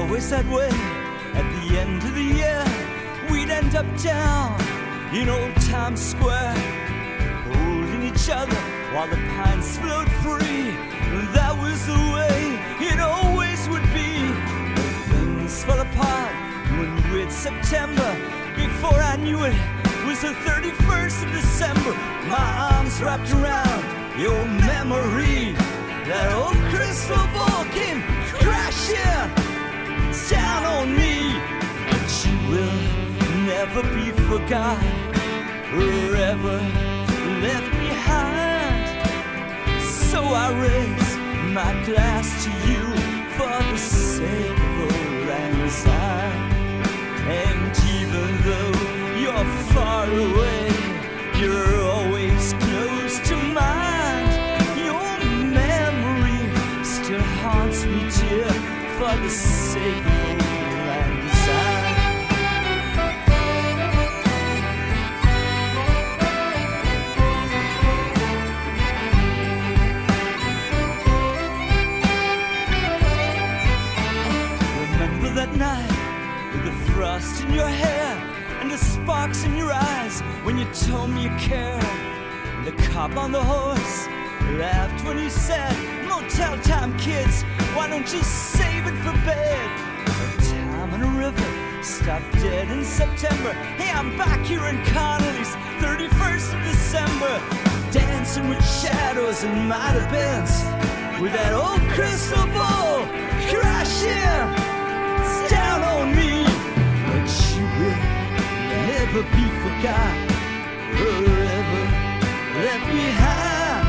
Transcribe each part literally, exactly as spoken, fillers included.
always that way. At the end of the year, we'd end up down in old Times Square, holding each other while the pines flowed free. That was the way it always would be. But things fell apart when we hit September. Before I knew it, it was the thirty-first of December. My arms wrapped around your memory. That old crystal ball came crashing down on me. But you will never be forgotten, forever left behind. So I raise my glass to you for the sake of old Lang Syne. And even though you're far away, you're always close to mind. Your memory still haunts me, dear, for the sake of old Lang Syne. Remember that night with the frost in your hair and the sparks in your eyes when you told me you cared. And the cop on the horse laughed when you said, "Motel time, kids, why don't you save it for bed?" A time on a river stopped dead in September. Hey, I'm back here in Connolly's, thirty-first of December, dancing with shadows and might have beens, with that old crystal ball crashing down on me. But you will never be forgotten, forever left behind.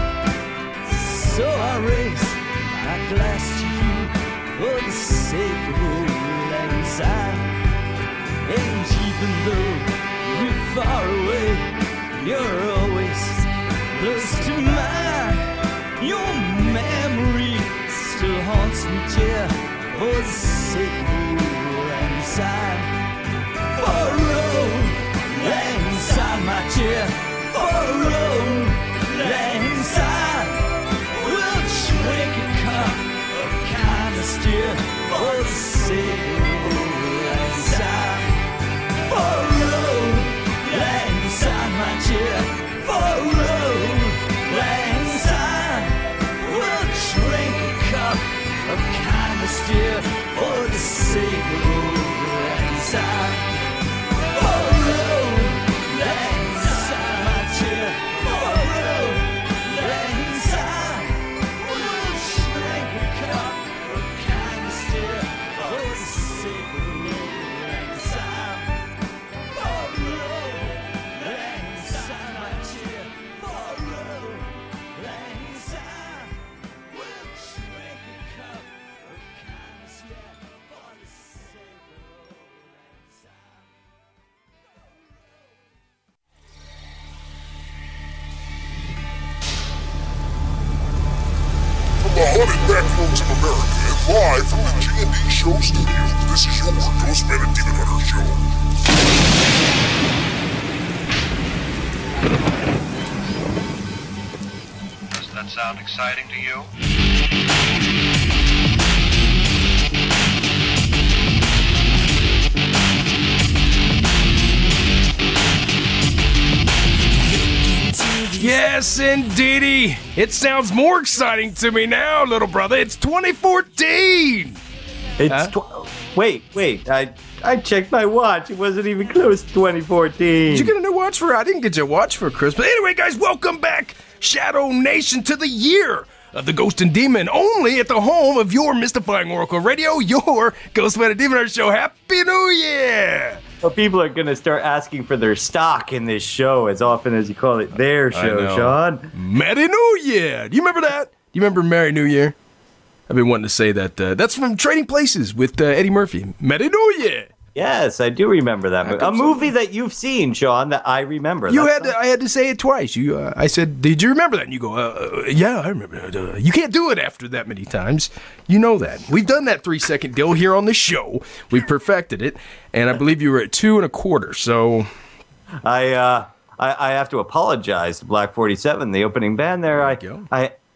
So I raise my glass to you for the sake of old Lang Syne. And even though we're far away, you're always close to mine. Your memory still haunts me, dear, for the sake of old Lang Syne. For old Lang Syne, my dear, for old Lang Syne. We'll drink a cup of kindness, dear, for the sake of old Lang Syne. For old Lang Syne, my dear, for old Lang Syne. We'll drink a cup of kindness, dear, for the sake of old Lang Syne. For old Lang Syne, my dear, for old Lang Syne. We'll drink a cup of kindness, dear, for the sake of old Lang Syne. For old Lang Syne, my dear, for old Lang Syne. We'll drink a cup of kindness, yeah, for the sake of old Lang Syne. From the haunted backrooms of America and live from the G and D Show studios, this is your Ghostman and Demon Hunter show. Does that sound exciting to you? Yes, indeedy. It sounds more exciting to me now, little brother. It's twenty fourteen. It's Huh? tw- wait, wait. I I checked my watch. It wasn't even close to twenty fourteen. Did you get a new watch for? I didn't get you a watch for Christmas. Anyway, guys, welcome back, Shadow Nation, to the year of the Ghost and Demon, only at the home of your mystifying Oracle Radio, your Ghostman and Demon Hunter show. Happy New Year! Well, people are going to start asking for their stock in this show as often as you call it their I show, know. Sean. Merry New Year! Do you remember that? Do you remember Merry New Year? I've been wanting to say that. Uh, that's from Trading Places with uh, Eddie Murphy. Merry New Year! Yes, I do remember that movie. A movie that you've seen, Sean, that I remember. You That's had to, I had to say it twice. You, uh, I said, "Did you remember that?" And you go, uh, uh, "Yeah, I remember it." Uh, you can't do it after that many times. You know that. We've done that three second deal here on the show. We perfected it, and I believe you were at two and a quarter. So, I, uh, I, I have to apologize to Black forty-seven, the opening band there. I, go. I,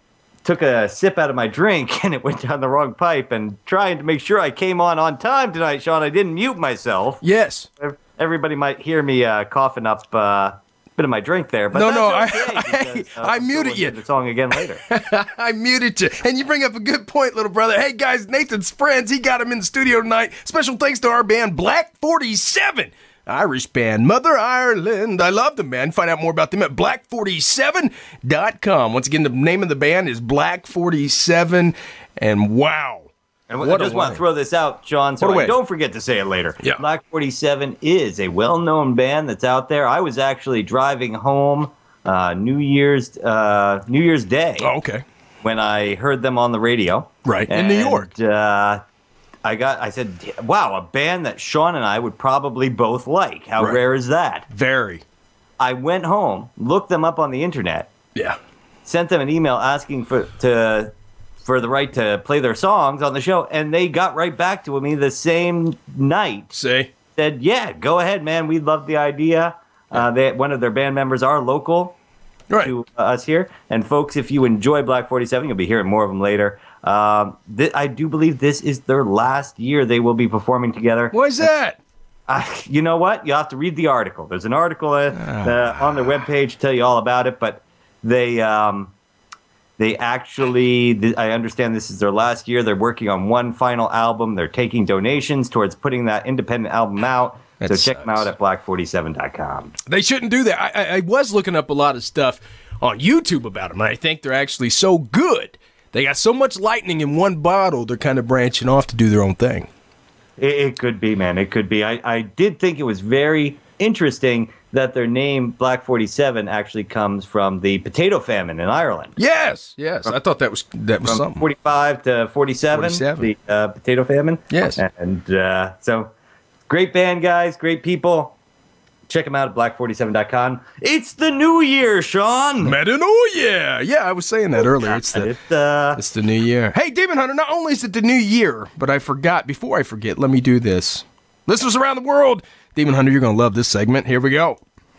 took a sip out of my drink and it went down the wrong pipe. And trying to make sure I came on on time tonight, Sean, I didn't mute myself. Yes. Everybody might hear me uh, coughing up uh, a bit of my drink there. But No, that's no, okay I- because, uh, I I'm muted still you. gonna do The song again later. I muted you. And you bring up a good point, little brother. Hey, guys, Nathan's friends, he got him in the studio tonight. Special thanks to our band, Black forty-seven. Irish band, Mother Ireland. I love them, man. Find out more about them at black forty-seven dot com. Once again, the name of the band is Black forty-seven. And wow. And What I a just want way. to throw this out, John, so What a way. I don't forget to say it later. Yeah. Black forty-seven is a well-known band that's out there. I was actually driving home uh, New Year's uh, New Year's Day Oh, okay. when I heard them on the radio. Right, in New York. And, uh, I got. I said, "Wow, a band that Sean and I would probably both like. How Right. rare is that?" Very. I went home, looked them up on the internet, Yeah. sent them an email asking for to for the right to play their songs on the show, and they got right back to me the same night. See? Said, "Yeah, go ahead, man. We love the idea." Uh, they, one of their band members are local Right. to uh, us here, and folks, if you enjoy Black forty-seven, you'll be hearing more of them later. Um, th- I do believe this is their last year they will be performing together. Why is that? Uh, you know what? You have to read the article. There's an article uh, uh, on their webpage to tell you all about it, but they um, they actually, th- I understand this is their last year. They're working on one final album. They're taking donations towards putting that independent album out. That so check them sucks. out at black forty-seven dot com. They shouldn't do that. I, I, I was looking up a lot of stuff on YouTube about them, and I think they're actually so good. They got so much lightning in one bottle, they're kind of branching off to do their own thing. It, it could be, man. It could be. I, I did think it was very interesting that their name, Black forty-seven, actually comes from the potato famine in Ireland. Yes, yes. I thought that was that was From something. forty-five to forty-seven, forty-seven. the uh, potato famine. Yes. And uh, so, great band, guys. Great people. Check them out at black forty-seven dot com. It's the new year, Sean. Meta New Year. Yeah, I was saying that earlier. It's the It's, uh, it's the new year. Hey, Demon Hunter, not only is it the new year, but I forgot. Before I forget, let me do this. Listeners around the world, Demon Hunter, you're going to love this segment. Here we go.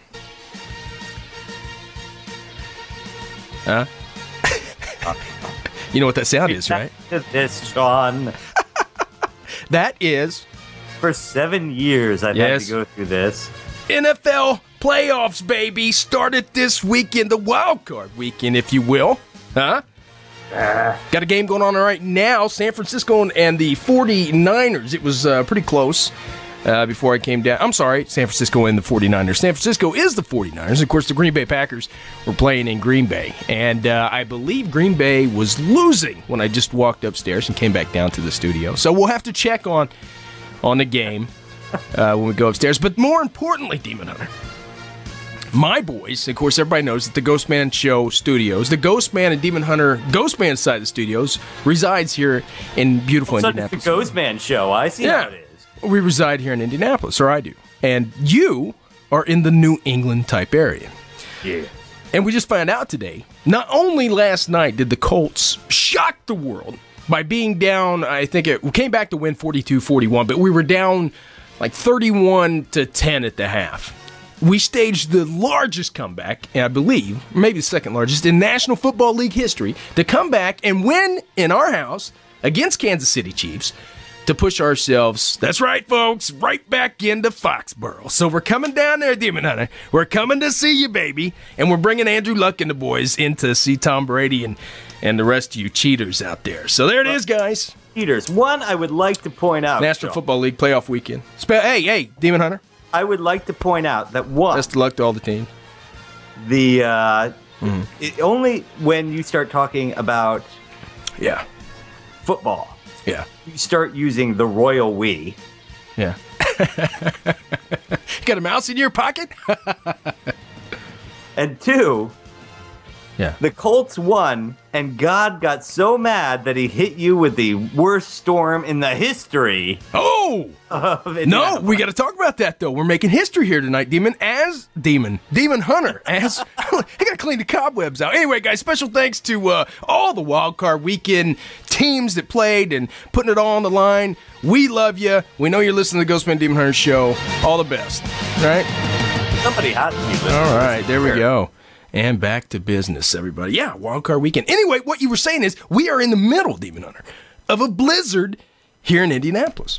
Huh? You know what that sound is, right? This, Sean. That is For seven years, I've Yes. had to go through this. N F L playoffs, baby. Started this weekend, the wild card weekend, if you will. Huh? Got a game going on right now. San Francisco and the forty-niners. It was uh, pretty close uh, before I came down. I'm sorry, San Francisco and the forty-niners. San Francisco is the forty-niners. Of course, the Green Bay Packers were playing in Green Bay. And uh, I believe Green Bay was losing when I just walked upstairs and came back down to the studio. So we'll have to check on, on the game uh, when we go upstairs. But more importantly, Demon Hunter, my boys, of course, everybody knows that the Ghostman Show studios, the Ghostman and Demon Hunter Ghostman side of the studios, resides here in beautiful So it's the Indianapolis. Ghost Man show. I see Yeah. how it is. We reside here in Indianapolis, or I do. And you are in the New England type area. Yeah. And we just found out today, not only last night did the Colts shock the world by being down, I think it we came back to win forty-two forty-one, but we were down like thirty-one to ten at the half. We staged the largest comeback, I believe, maybe the second largest, in National Football League history to come back and win in our house against Kansas City Chiefs to push ourselves, that's right, folks, right back into Foxborough. So we're coming down there, Demon Hunter. We're coming to see you, baby. And we're bringing Andrew Luck and the boys in to see Tom Brady and, and the rest of you cheaters out there. So there it is, guys. Cheaters. One, I would like to point out. National Sean, Football League playoff weekend. Spe- hey, hey, Demon Hunter. I would like to point out that one, Best of luck to all the teams. the uh, Mm-hmm. it, only when you start talking about Yeah, football, yeah, you start using the royal we. yeah. Got a mouse in your pocket? And two, Yeah. the Colts won, and God got so mad that he hit you with the worst storm in the history Oh! of No, Indianapolis. we got to talk about that though. We're making history here tonight, Demon. As Demon, Demon Hunter. As I got to clean the cobwebs out. Anyway, guys, special thanks to uh, all the wild card weekend teams that played and putting it all on the line. We love you. We know you're listening to the Ghostman Demon Hunter show. All the best. All right. Somebody has to be listening. All right. There we go. And back to business, everybody. Yeah, wild card weekend. Anyway, what you were saying is we are in the middle, Demon Hunter, of a blizzard here in Indianapolis.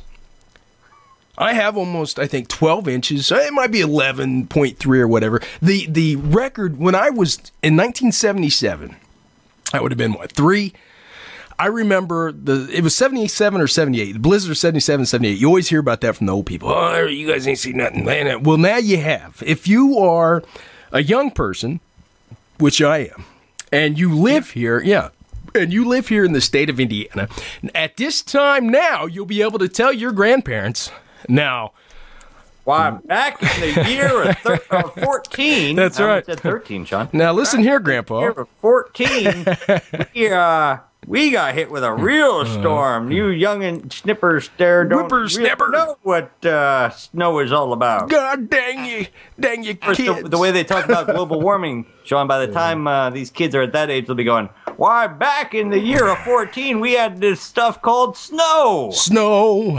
I have almost, I think, twelve inches. It might be eleven point three or whatever. The the record, when I was in nineteen seventy-seven, I would have been, what, three? I remember the it was seventy-seven or seventy-eight. The blizzard of seventy-seven, seventy-eight. You always hear about that from the old people. Oh, you guys ain't seen nothing. Well, now you have. If you are a young person, which I am, and you live here, yeah, and you live here in the state of Indiana, at this time now, you'll be able to tell your grandparents, now, why, back in the year of thir- uh, fourteen. That's I right. said thirteen, Sean. Now, listen here, Grandpa. Year of fourteen, we, uh, we got hit with a real storm. You young and snipper stare don't Whippersnapper. really know what uh, snow is all about. God dang you, dang you First, kids. the, the way they talk about global warming, Sean, by the time uh, these kids are at that age, they'll be going, why, back in the year of fourteen, we had this stuff called snow. Snow.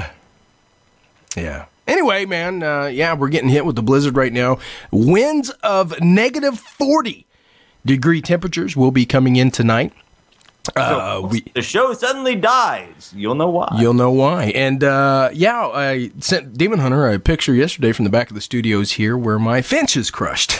Yeah. Anyway, man, uh, yeah, we're getting hit with the blizzard right now. Winds of negative forty degree temperatures will be coming in tonight. Uh, So, we, the show suddenly dies. You'll know why. You'll know why. And, uh, yeah, I sent Demon Hunter a picture yesterday from the back of the studios here where my fence is crushed.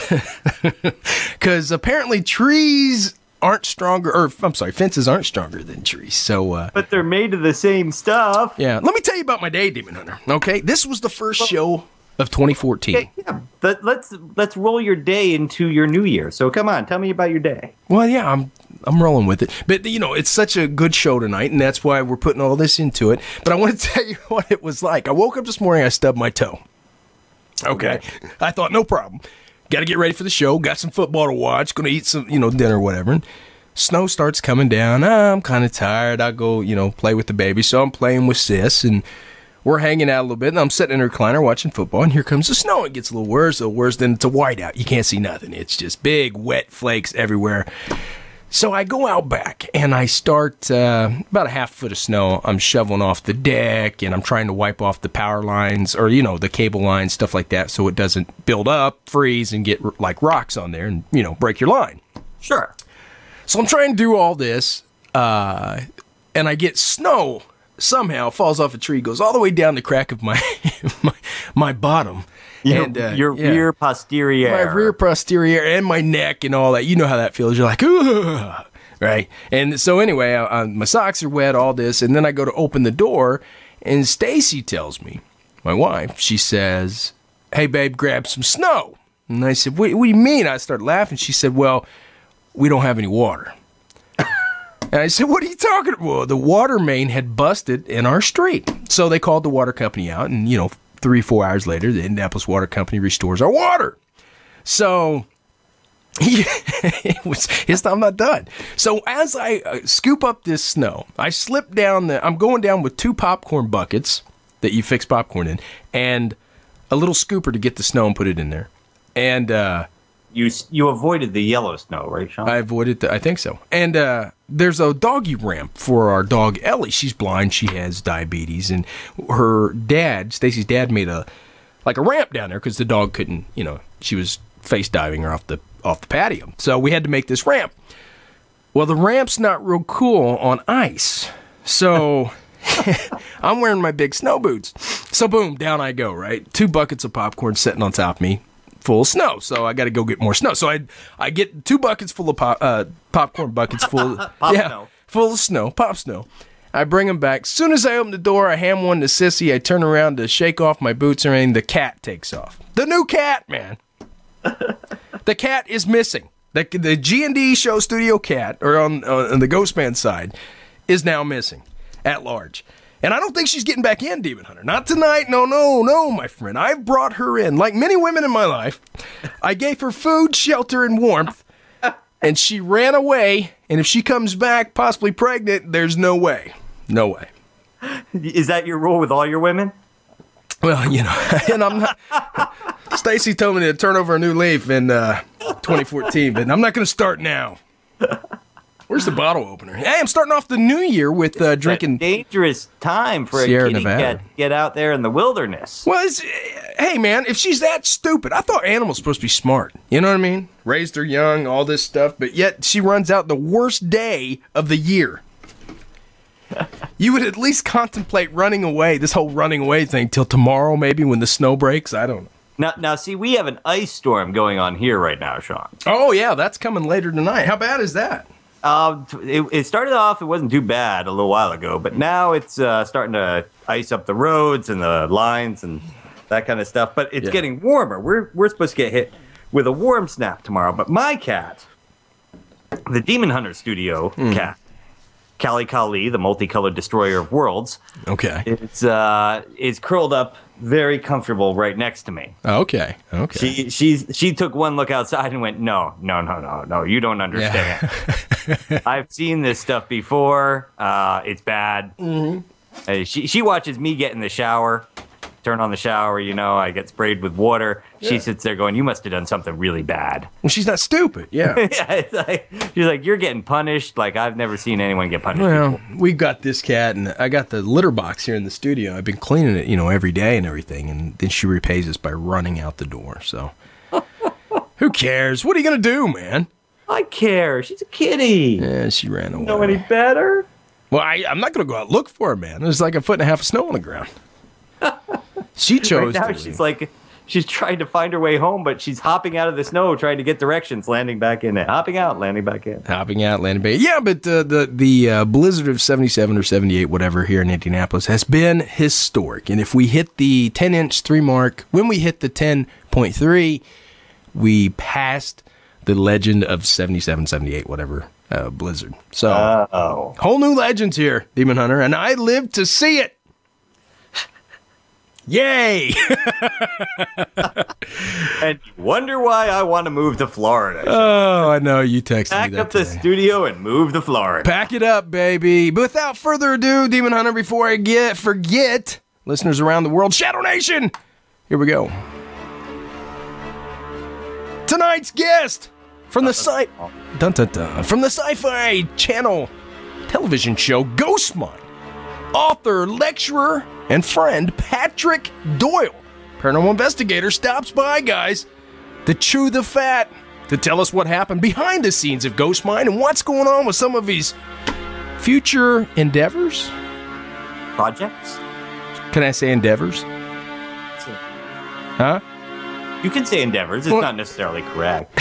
Because apparently trees aren't stronger, or I'm sorry, fences aren't stronger than trees. So, uh, But they're made of the same stuff. yeah. Let me tell you about my day, Demon Hunter. Okay? This was the first show of twenty fourteen. Okay, yeah, but let's let's roll your day into your new year. So come on, tell me about your day. Well, yeah, I'm I'm rolling with it. But, you know, it's such a good show tonight, and that's why we're putting all this into it. But I want to tell you what it was like. I woke up this morning, I stubbed my toe. Okay. I thought, no problem. Got to get ready for the show. Got some football to watch. Going to eat some, you know, dinner or whatever. And snow starts coming down. Ah, I'm kind of tired. I go, you know, play with the baby. So I'm playing with Sis, and we're hanging out a little bit. And I'm sitting in her recliner watching football, and here comes the snow. It gets a little worse, a little worse. Then it's a whiteout. You can't see nothing. It's just big, wet flakes everywhere. So I go out back, and I start uh, about a half foot of snow. I'm shoveling off the deck, and I'm trying to wipe off the power lines or, you know, the cable lines, stuff like that, so it doesn't build up, freeze, and get, like, rocks on there and, you know, break your line. Sure. So I'm trying to do all this, uh, and I get snow somehow, falls off a tree, goes all the way down the crack of my my, my bottom. Your, and, uh, your yeah. rear posterior. My rear posterior and my neck and all that. You know how that feels. You're like, ugh, right? And so anyway, I, I, my socks are wet, all this, and then I go to open the door, and Stacy tells me, my wife, she says, hey, babe, grab some snow. And I said, what, what do you mean? I started laughing. She said, well, we don't have any water. And I said, what are you talking about? Well, the water main had busted in our street. So they called the water company out, and, you know, three, four hours later, the Indianapolis Water Company restores our water. So he, it was, it's, I'm not done. So as I uh, scoop up this snow, I slip down the, I'm going down with two popcorn buckets that you fix popcorn in, and a little scooper to get the snow and put it in there. And, uh, You you avoided the yellow snow, right, Sean? I avoided the, I think so. And uh, there's a doggy ramp for our dog Ellie. She's blind. She has diabetes, and her dad, Stacy's dad, made a like a ramp down there because the dog couldn't. You know, she was face diving her off the off the patio. So we had to make this ramp. Well, the ramp's not real cool on ice, so I'm wearing my big snow boots. So boom, down I go. Right, two buckets of popcorn sitting on top of me, full of snow. So I got to go get more snow. So I I get two buckets full of pop, uh, popcorn buckets full, Pop yeah, snow. full of snow, pop snow. I bring them back. As soon as I open the door, I hand one to Sissy. I turn around to shake off my boots or anything. The cat takes off. The new cat, man. The cat is missing. The the G and D show studio cat, or on, on the Ghostman side, is now missing at large. And I don't think she's getting back in, Demon Hunter. Not tonight. No, no, no, my friend. I've brought her in. Like many women in my life, I gave her food, shelter, and warmth, and she ran away. And if she comes back, possibly pregnant, there's no way. No way. Is that your rule with all your women? Well, you know, and I'm not. Stacy told me to turn over a new leaf in uh, twenty fourteen, but I'm not going to start now. Where's the bottle opener? Hey, I'm starting off the new year with uh, drinking. Dangerous time for Sierra a kitty Nevada. cat to get out there in the wilderness. Well, it's, hey, man, if she's that stupid, I thought animals supposed to be smart. You know what I mean? Raised her young, all this stuff, but yet she runs out the worst day of the year. You would at least contemplate running away, this whole running away thing, till tomorrow maybe when the snow breaks. I don't know. Now, now, see, we have an ice storm going on here right now, Sean. Oh, yeah, that's coming later tonight. How bad is that? Uh, it, it started off, it wasn't too bad a little while ago, but now it's uh, starting to ice up the roads and the lines and that kind of stuff. But it's Yeah. getting warmer. We're we're supposed to get hit with a warm snap tomorrow. But my cat, the Demon Hunter Studio Hmm. cat, Kali Kali, the multicolored destroyer of worlds, Okay. it's uh, is curled up very comfortable right next to me. Okay. Okay. She she's she took one look outside and went, no, no, no, no, no, you don't understand. I've seen this stuff before. Uh, it's bad. Mm-hmm. Uh, she she watches me get in the shower, turn on the shower. You know, I get sprayed with water. Yeah. She sits there going, "You must have done something really bad." Well, she's not stupid. Yeah. Yeah, it's like, she's like, "You're getting punished." Like I've never seen anyone get punished. Well, before. we've got this cat, and I got the litter box here in the studio. I've been cleaning it, you know, every day and everything, and then she repays us by running out the door. So, who cares? What are you gonna do, man? I care. She's a kitty. Yeah, she ran away. You know any better? Well, I, I'm not gonna go out and look for her, man. There's like a foot and a half of snow on the ground. She chose Right now, to she's leave. like, she's trying to find her way home, but she's hopping out of the snow, trying to get directions, landing back in it, hopping out, landing back in. Hopping out, landing bay. Yeah, but uh, the the uh, blizzard of seventy-seven or seventy-eight, whatever, here in Indianapolis has been historic. And if we hit the ten-inch three mark, when we hit the ten point three, we passed the legend of seventy-seven, seventy-eight, whatever, uh, blizzard. So, Oh. whole new legends here, Demon Hunter, and I lived to see it. Yay! And you wonder why I want to move to Florida. Oh, I know, you texted Pack me that up the today. studio and move to Florida. Pack it up, baby. But without further ado, Demon Hunter, before I get forget, listeners around the world, Shadow Nation, here we go. Tonight's guest from the sci- dun, dun, dun, from the Sci-Fi Channel television show Ghostmind, author, lecturer, and friend Patrick Doyle, paranormal investigator, stops by, guys, to chew the fat, to tell us what happened behind the scenes of Ghostmind and what's going on with some of his future endeavors. Projects? Can I say endeavors? Huh? You can say endeavors. It's Well- not necessarily correct.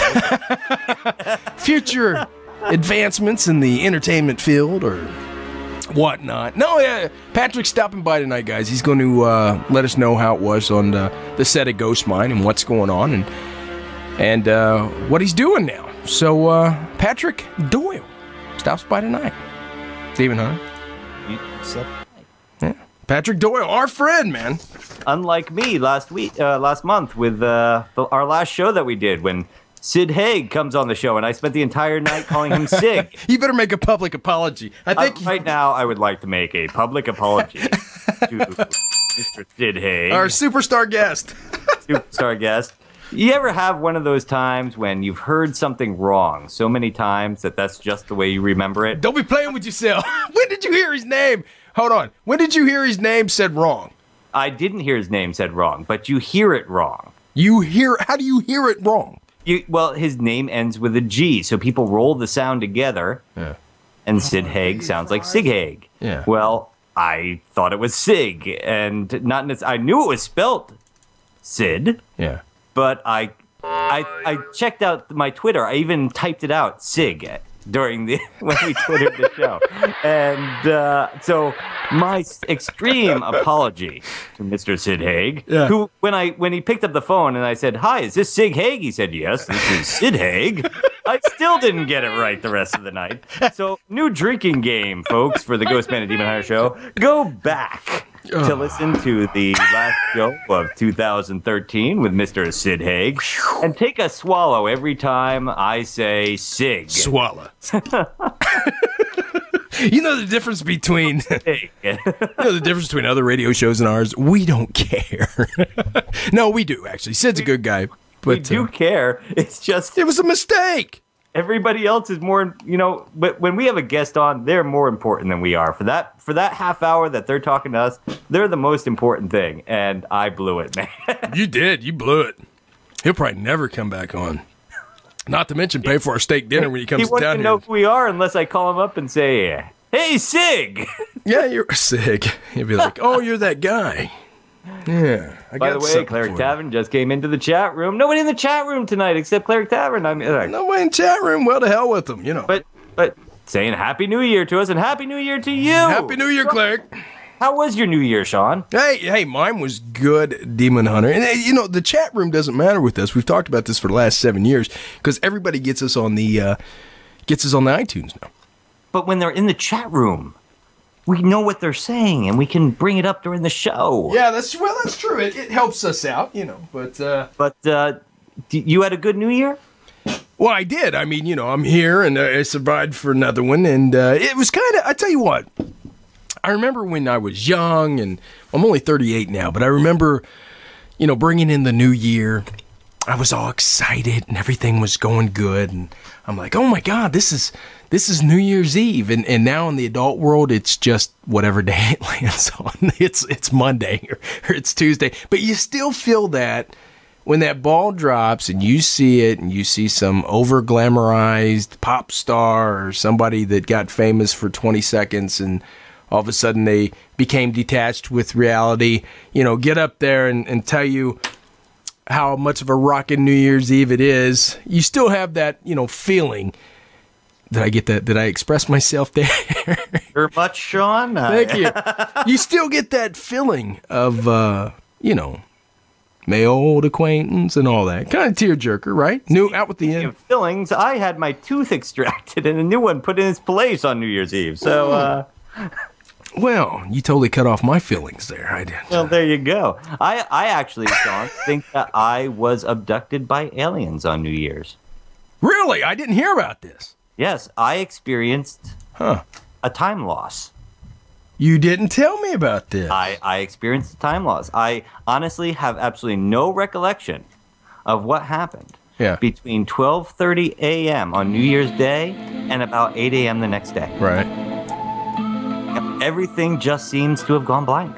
Future advancements in the entertainment field or whatnot. No, yeah, Patrick's stopping by tonight, guys. He's going to uh, let us know how it was on the, the set of Ghostmind and what's going on and and uh, what he's doing now. So, uh, Patrick Doyle stops by tonight. Demon Hunter. You said- Yeah. Patrick Doyle, our friend, man. Unlike me last week, uh, last month with uh, the, our last show that we did when Sid Haig comes on the show, and I spent the entire night calling him Sig. You better make a public apology. I Uh, think right now, I would like to make a public apology to Mister Sid Haig, our superstar guest. superstar guest. You ever have one of those times when you've heard something wrong so many times that that's just the way you remember it? Don't be playing with yourself. When did you hear his name? Hold on. When did you hear his name said wrong? I didn't hear his name said wrong, but you hear it wrong. You hear, how do you hear it wrong? You, well, his name ends with a G, so people roll the sound together, Yeah. and Sid Haig sounds like Sig Haig. Yeah. Well, I thought it was Sig, and not nec- I knew it was spelt Sid, Yeah. but I, I, I checked out my Twitter. I even typed it out, Sig, during the when we twittered the show, and uh, so my s- extreme apology to Mister Sid Haig, Yeah. who when I when he picked up the phone and I said, "Hi, is this Sig Haig?" He said, "Yes, this is Sid Haig." I still didn't get it right the rest of the night. So, new drinking game, folks, for the Ghostman and Demon Hunter show. Go back to listen to the last show of two thousand thirteen with Mister Sid Haig and take a swallow every time I say Sig. Swallow. You know the difference between Sig. you know the difference between other radio shows and ours? We don't care. No, we do actually. Sid's a good guy, We but do uh, care. It's just it was a mistake. Everybody else is more, you know, but when we have a guest on, they're more important than we are. For that for that half hour that they're talking to us, they're the most important thing, and I blew it, man. You did. You blew it. He'll probably never come back on. Not to mention pay for our steak dinner when he comes he won't down even here. know who we are unless I call him up and say, "Hey, Sig." Yeah, you're sick. He'll be like, "Oh, you're that guy." Yeah. I By got the way, something Cleric for you. Tavern just came into the chat room. Nobody in the chat room tonight except Cleric Tavern. I mean, like, Nobody in chat room. Well, to hell with them, you know. but but saying Happy New Year to us and Happy New Year to you. Happy New Year, Cleric. How was your New Year, Sean? Hey, hey, mine was good, Demon Hunter. And, hey, you know, the chat room doesn't matter with us. We've talked about this for the last seven years because everybody gets us on the uh, gets us on the iTunes now. But when they're in the chat room, we know what they're saying and we can bring it up during the show. Yeah, that's well, that's true. It, it helps us out, you know. But uh, But uh, d- you had a good New Year? well, I did. I mean, you know, I'm here and uh, I survived for another one, and uh, it was kind of. I tell you what, I remember when I was young, and I'm only thirty-eight now, but I remember, you know, bringing in the new year. I was all excited and everything was going good, and I'm like, oh my God, this is this is New Year's Eve, and and now in the adult world, it's just whatever day it lands on. It's it's Monday or, or it's Tuesday, but you still feel that when that ball drops and you see it, and you see some over glamorized pop star or somebody that got famous for twenty seconds, and all of a sudden they became detached with reality. You know, get up there and, and tell you how much of a rockin' New Year's Eve it is. You still have that, you know, feeling. Did I get that? Did I express myself there? Very much, Sean. Thank you. You still get that feeling of, uh, you know, my old acquaintance and all that. Kind of tearjerker, right? New out with the Speaking end. of fillings, I had my tooth extracted and a new one put in its place on New Year's Eve. So, uh, Well, you totally cut off my feelings there. I did. well, there you go. I, I actually, Sean, think that I was abducted by aliens on New Year's. Really? I didn't hear about this. Yes, I experienced Huh. a time loss. You didn't tell me about this. I, I experienced a time loss. I honestly have absolutely no recollection of what happened Yeah. between twelve thirty a.m. on New Year's Day and about eight a.m. the next day. Right. Everything just seems to have gone blank.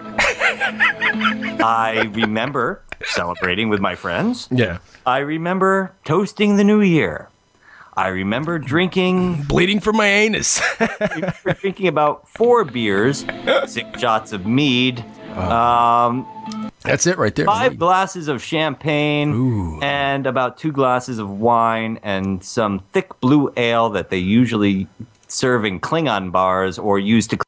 I remember celebrating with my friends. Yeah. I remember toasting the new year. I remember drinking, Bleeding from my anus. drinking about four beers, six shots of mead, um, That's it right there. five glasses of champagne, Ooh. and about two glasses of wine, and some thick blue ale that they usually serve in Klingon bars or use to.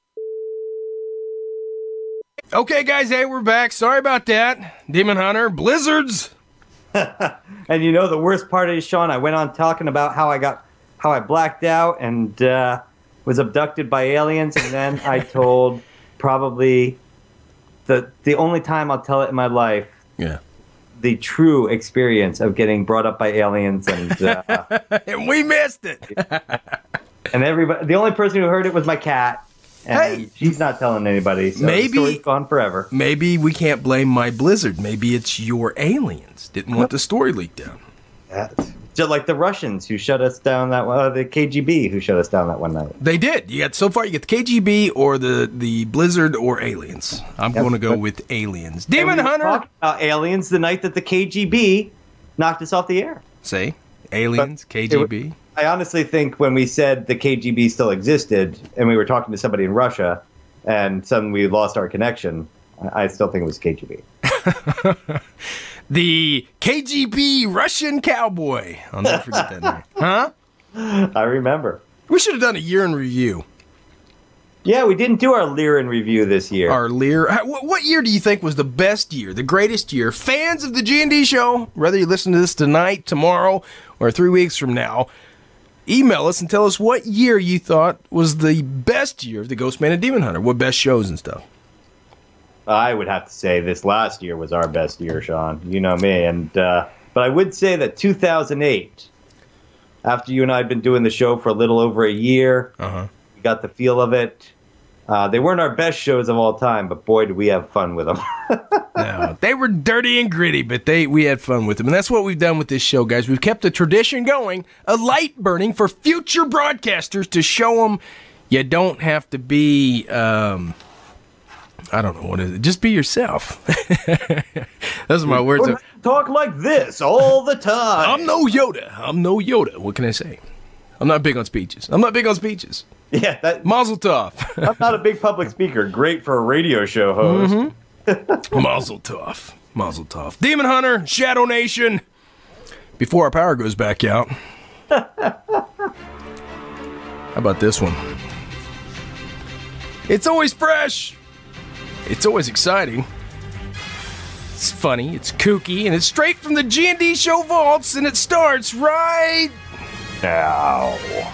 Okay, guys, hey, we're back. Sorry about that. Demon Hunter, blizzards. And you know the worst part is, Sean, I went on talking about how I got, how I blacked out and uh, was abducted by aliens, and then I told probably the the only time I'll tell it in my life, Yeah. the true experience of getting brought up by aliens, and uh, And we missed it. and everybody. The only person who heard it was my cat, and Hey. she's not telling anybody. So Maybe- the story's gone forever. Maybe we can't blame my blizzard. Maybe it's your aliens. Didn't want the story leaked out. Just like the Russians who shut us down that uh, the K G B who shut us down that one night. They did. You got so far. You get the K G B or the the blizzard or aliens. I'm Yep. going to go with aliens. And Demon we were Hunter. talking about aliens the night that the K G B knocked us off the air. Say aliens. K G B. I honestly think when we said the K G B still existed and we were talking to somebody in Russia and suddenly we lost our connection, I I still think it was K G B. The K G B Russian cowboy. I'll never forget that name. Huh? I remember. We should have done a year in review. Yeah, we didn't do our Lyran review this year. Our Lear. how- What, what year do you think was the best year, the greatest year? Fans of the G and D show, whether you listen to this tonight, tomorrow, or three weeks from now, email us and tell us what year you thought was the best year of the Ghostman and Demon Hunter. What best shows and stuff. I would have to say this last year was our best year, Sean. You know me, and uh, but I would say that two thousand eight, after you and I had been doing the show for a little over a year, Uh-huh. we got the feel of it. Uh, they weren't our best shows of all time, but boy, did we have fun with them. No, they were dirty and gritty, but they we had fun with them. And that's what we've done with this show, guys. We've kept a tradition going, a light burning for future broadcasters to show them you don't have to be, um, I don't know, what is it? Just be yourself. Those are my words. Don't talk like this all the time. I'm no Yoda. I'm no Yoda. What can I say? I'm not big on speeches. I'm not big on speeches. Yeah, that, Mazel tov. I'm not a big public speaker. Great for a radio show host. Mm-hmm. Mazel tov. Mazel tov. Demon Hunter, Shadow Nation. Before our power goes back out. How about this one? It's always fresh. It's always exciting. It's funny, it's kooky, and it's straight from the G and D Show vaults, and it starts right now.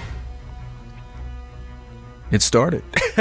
It started.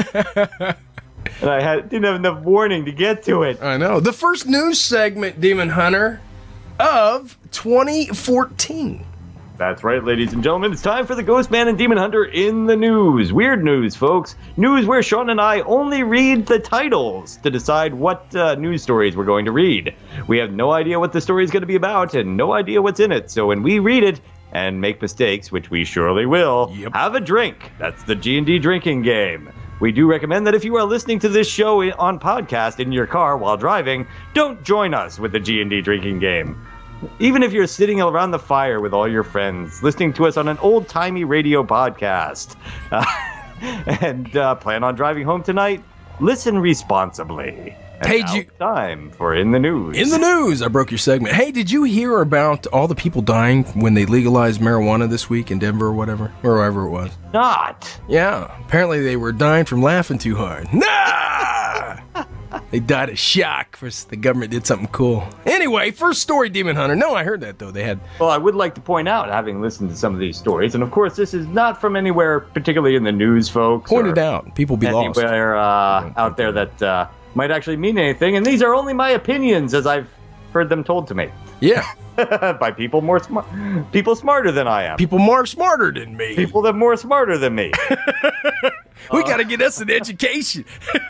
And I had, didn't have enough warning to get to it. I know. The first news segment, Demon Hunter, of twenty fourteen. That's right, ladies and gentlemen. It's time for the Ghost Man and Demon Hunter in the news. Weird news, folks. News where Sean and I only read the titles to decide what uh, news stories we're going to read. We have no idea what the story is going to be about and no idea what's in it. So when we read it and make mistakes, which we surely will, yep. have a drink. That's the G and D drinking game. We do recommend that if you are listening to this show on podcast in your car while driving, don't join us with the G and D drinking game. Even if you're sitting around the fire with all your friends, listening to us on an old-timey radio podcast, uh, and uh, plan on driving home tonight, listen responsibly. And hey, now you, it's time for In the News. In the News! I broke your segment. Hey, did you hear about all the people dying when they legalized marijuana this week in Denver or whatever? Or wherever it was? Not. Yeah. Apparently they were dying from laughing too hard. Nah! They died of shock because the government did something cool. Anyway, first story, Demon Hunter. No, I heard that, though. They had... Well, I would like to point out, having listened to some of these stories, and of course, this is not from anywhere particularly in the news, folks. Point it out. People be lost. Anywhere uh, out there that uh, might actually mean anything, and these are only my opinions as I've heard them told to me. Yeah. By people more smart, people smarter than I am. People more smarter than me. People that more smarter than me. we uh, got to get us an education.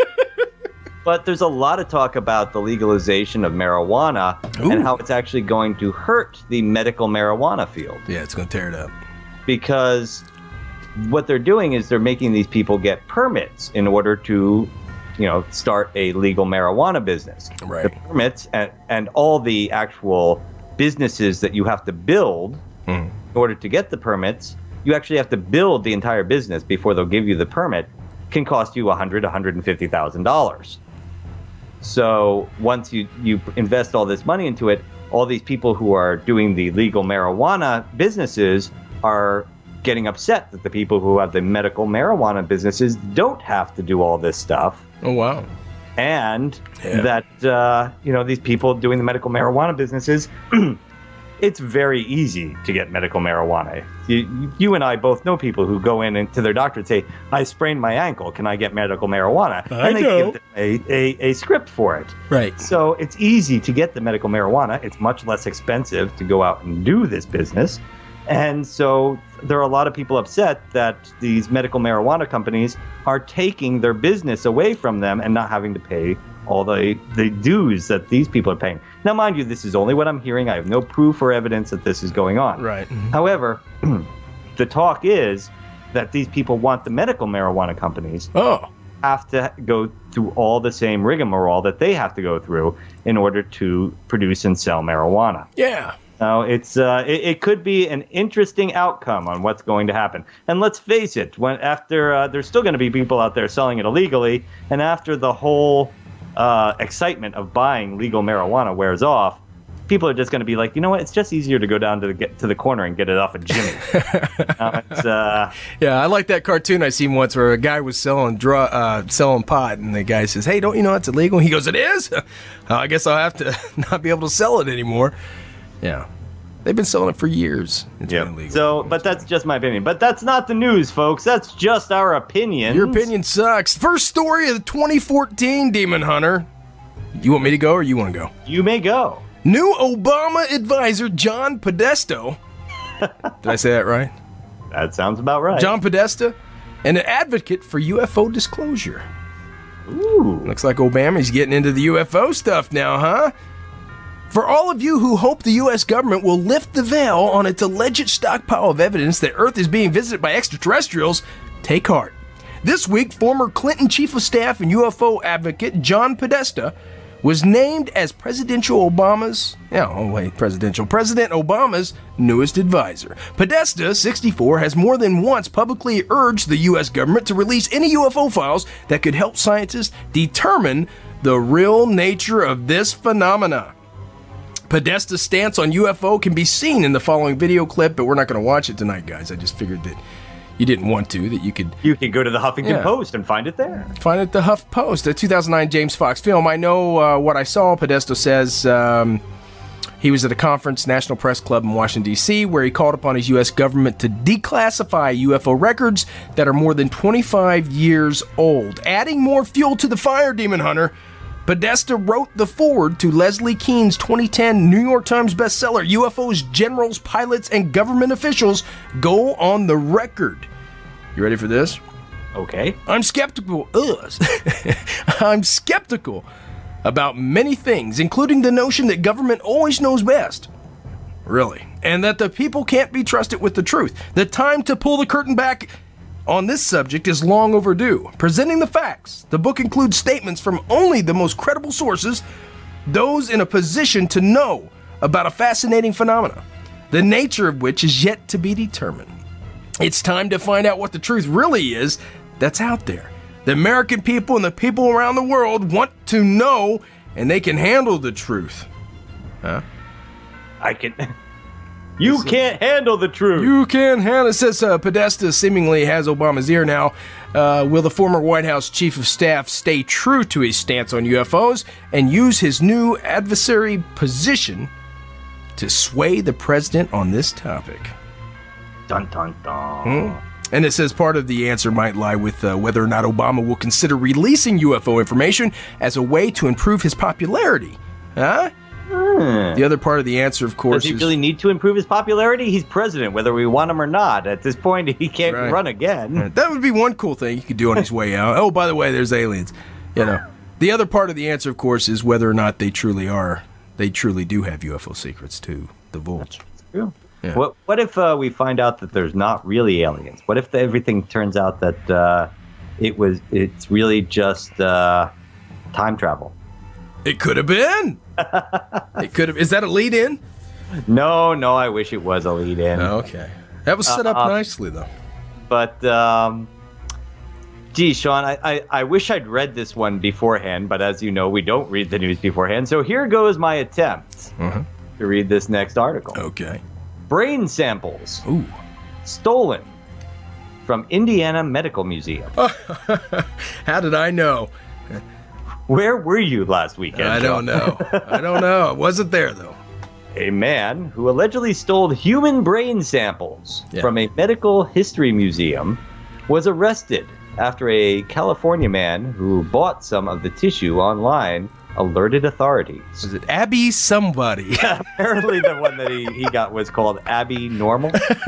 But there's a lot of talk about the legalization of marijuana Ooh. and how it's actually going to hurt the medical marijuana field. Yeah, it's going to tear it up. Because what they're doing is they're making these people get permits in order to, you know, start a legal marijuana business. Right. The permits and, and all the actual businesses that you have to build mm. in order to get the permits, you actually have to build the entire business before they'll give you the permit, can cost you one hundred thousand dollars, one hundred fifty thousand dollars. So once you, you invest all this money into it, all these people who are doing the legal marijuana businesses are getting upset that the people who have the medical marijuana businesses don't have to do all this stuff. Oh, wow. And yeah. that, uh, you know, these people doing the medical marijuana businesses, it's very easy to get medical marijuana. You, you and I both know people who go in and to their doctor and say, I sprained my ankle. Can I get medical marijuana? I and they know. give them a, a, a script for it. Right. So it's easy to get the medical marijuana. It's much less expensive to go out and do this business. And so there are a lot of people upset that these medical marijuana companies are taking their business away from them and not having to pay all the, the dues that these people are paying. Now, mind you, this is only what I'm hearing. I have no proof or evidence that this is going on. Right. Mm-hmm. However, the talk is that these people want the medical marijuana companies oh. have to go through all the same rigmarole that they have to go through in order to produce and sell marijuana. Yeah. Now, it's uh, it, it could be an interesting outcome on what's going to happen. And let's face it, when after uh, there's still going to be people out there selling it illegally, and after the whole uh, excitement of buying legal marijuana wears off, people are just going to be like, you know what? It's just easier to go down to the get to the corner and get it off of Jimmy. uh, it's, uh, yeah, I like that cartoon I seen once where a guy was selling draw, uh, selling pot, and the guy says, "Hey, don't you know it's illegal?" And he goes, "It is? Uh, I guess I'll have to not be able to sell it anymore." Yeah. They've been selling it for years. It's yep. been illegal. So, but that's just my opinion. But that's not the news, folks. That's just our opinion. Your opinion sucks. First story of the twenty fourteen Demon Hunter. You want me to go or you want to go? You may go. New Obama advisor John Podesta. Did I say that right? That sounds about right. John Podesta, and an advocate for U F O disclosure. Ooh. Ooh. Looks like Obama's getting into the U F O stuff now, huh? For all of you who hope the U S government will lift the veil on its alleged stockpile of evidence that Earth is being visited by extraterrestrials, take heart. This week, former Clinton Chief of Staff and U F O advocate John Podesta was named as Presidential Obama's, yeah, oh wait, Presidential, President Obama's newest advisor. Podesta, sixty-four, has more than once publicly urged the U S government to release any U F O files that could help scientists determine the real nature of this phenomena. Podesta's stance on U F O can be seen in the following video clip, but we're not going to watch it tonight, guys. I just figured that you didn't want to, that you could... You can go to the Huffington Yeah. Post and find it there. Find it at the Huff Post, a two thousand nine James Fox film. I know uh, what I saw. Podesta says um, he was at a conference, National Press Club in Washington, D C, where he called upon his U S government to declassify U F O records that are more than twenty-five years old. Adding more fuel to the fire, Demon Hunter, Podesta wrote the foreword to Leslie Kean's twenty ten New York Times bestseller, U F Os, Generals, Pilots, and Government Officials Go on the Record. You ready for this? Okay. I'm skeptical. Ugh. I'm skeptical about many things, including the notion that government always knows best. Really. And that the people can't be trusted with the truth. The time to pull the curtain back on this subject is long overdue. Presenting the facts, the book includes statements from only the most credible sources, those in a position to know about a fascinating phenomena, the nature of which is yet to be determined. It's time to find out what the truth really is that's out there. The American people and the people around the world want to know, and they can handle the truth. Huh? I can... You can't handle the truth. You can't handle it. Says uh, Podesta seemingly has Obama's ear now. Uh, will the former White House chief of staff stay true to his stance on U F Os and use his new adversary position to sway the president on this topic? Dun, dun, dun. Hmm? And it says part of the answer might lie with uh, whether or not Obama will consider releasing U F O information as a way to improve his popularity. Huh? Hmm. The other part of the answer, of course, Does he is... really need to improve his popularity? He's president, whether we want him or not. At this point, he can't Right. run again. That would be one cool thing he could do on his way out. Oh, by the way, there's aliens. You know. The other part of the answer, of course, is whether or not they truly are, they truly do have U F O secrets to divulge. True. Yeah. What What if uh, we find out that there's not really aliens? What if the, everything turns out that uh, it was it's really just uh, time travel? It could have been. It could have. Is that a lead in? No, no. I wish it was a lead in. Okay. That was set up Uh, nicely, though. But, um, gee, Sean, I, I, I wish I'd read this one beforehand, but as you know, we don't read the news beforehand. So here goes my attempt Uh-huh. to read this next article. Okay. Brain samples Ooh. stolen from Indiana Medical Museum. How did I know? Where were you last weekend? I don't Sean? know. I don't know. It wasn't there, though. A man who allegedly stole human brain samples Yeah. from a medical history museum was arrested after a California man who bought some of the tissue online alerted authorities. Was it Abby somebody? Apparently the one that he, he got was called Abby Normal.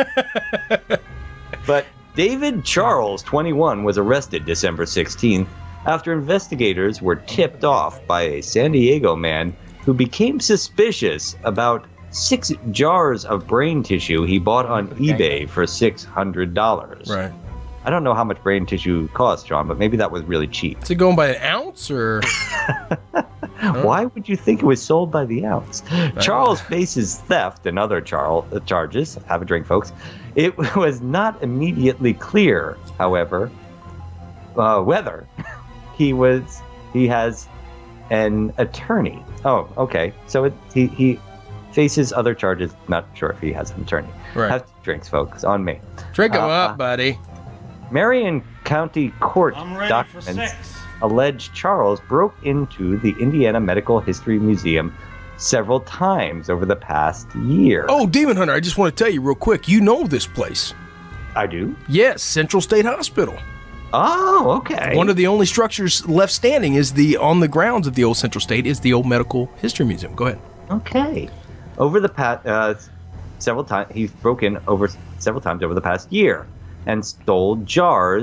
But David Charles, twenty-one, was arrested December sixteenth after investigators were tipped off by a San Diego man who became suspicious about six jars of brain tissue he bought on eBay for six hundred dollars. Right. I don't know how much brain tissue costs, John, but maybe that was really cheap. Is it going by an ounce or? Why would you think it was sold by the ounce? Charles faces theft and other char- charges. Have a drink, folks. It was not immediately clear, however, uh, whether he was he has an attorney. Oh, okay. So it, he he faces other charges. Not sure if he has an attorney. Right. Have drinks, folks. On me. Drink 'em Uh, up, buddy. Marion County Court I'm ready for documents sex. allege Charles broke into the Indiana Medical History Museum several times over the past year. Oh, Demon Hunter, I just want to tell you real quick. You know this place. I do? Yes, Central State Hospital. Oh, okay. One of the only structures left standing is the on the grounds of the old Central State is the old Medical History Museum. Go ahead. Okay. Over the past uh, several times, he broke in over several times over the past year and stole jars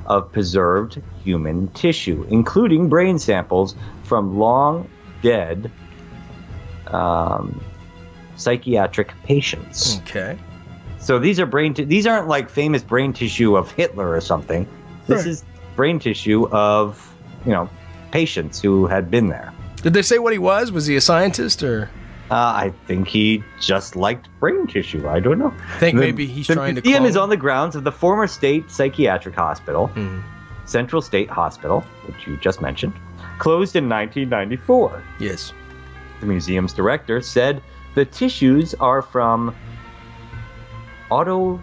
of preserved human tissue, including brain samples from long dead um, psychiatric patients. Okay. So these are brain. T- these aren't like famous brain tissue of Hitler or something. This Right. is brain tissue of, you know, patients who had been there. Did they say what he was? Was he a scientist or? Uh, I think he just liked brain tissue. I don't know. I think The- maybe he's the trying to museum clone. is on the grounds of the former state psychiatric hospital, Hmm. Central State Hospital, which you just mentioned, closed in nineteen ninety-four. Yes. The museum's director said the tissues are from auto.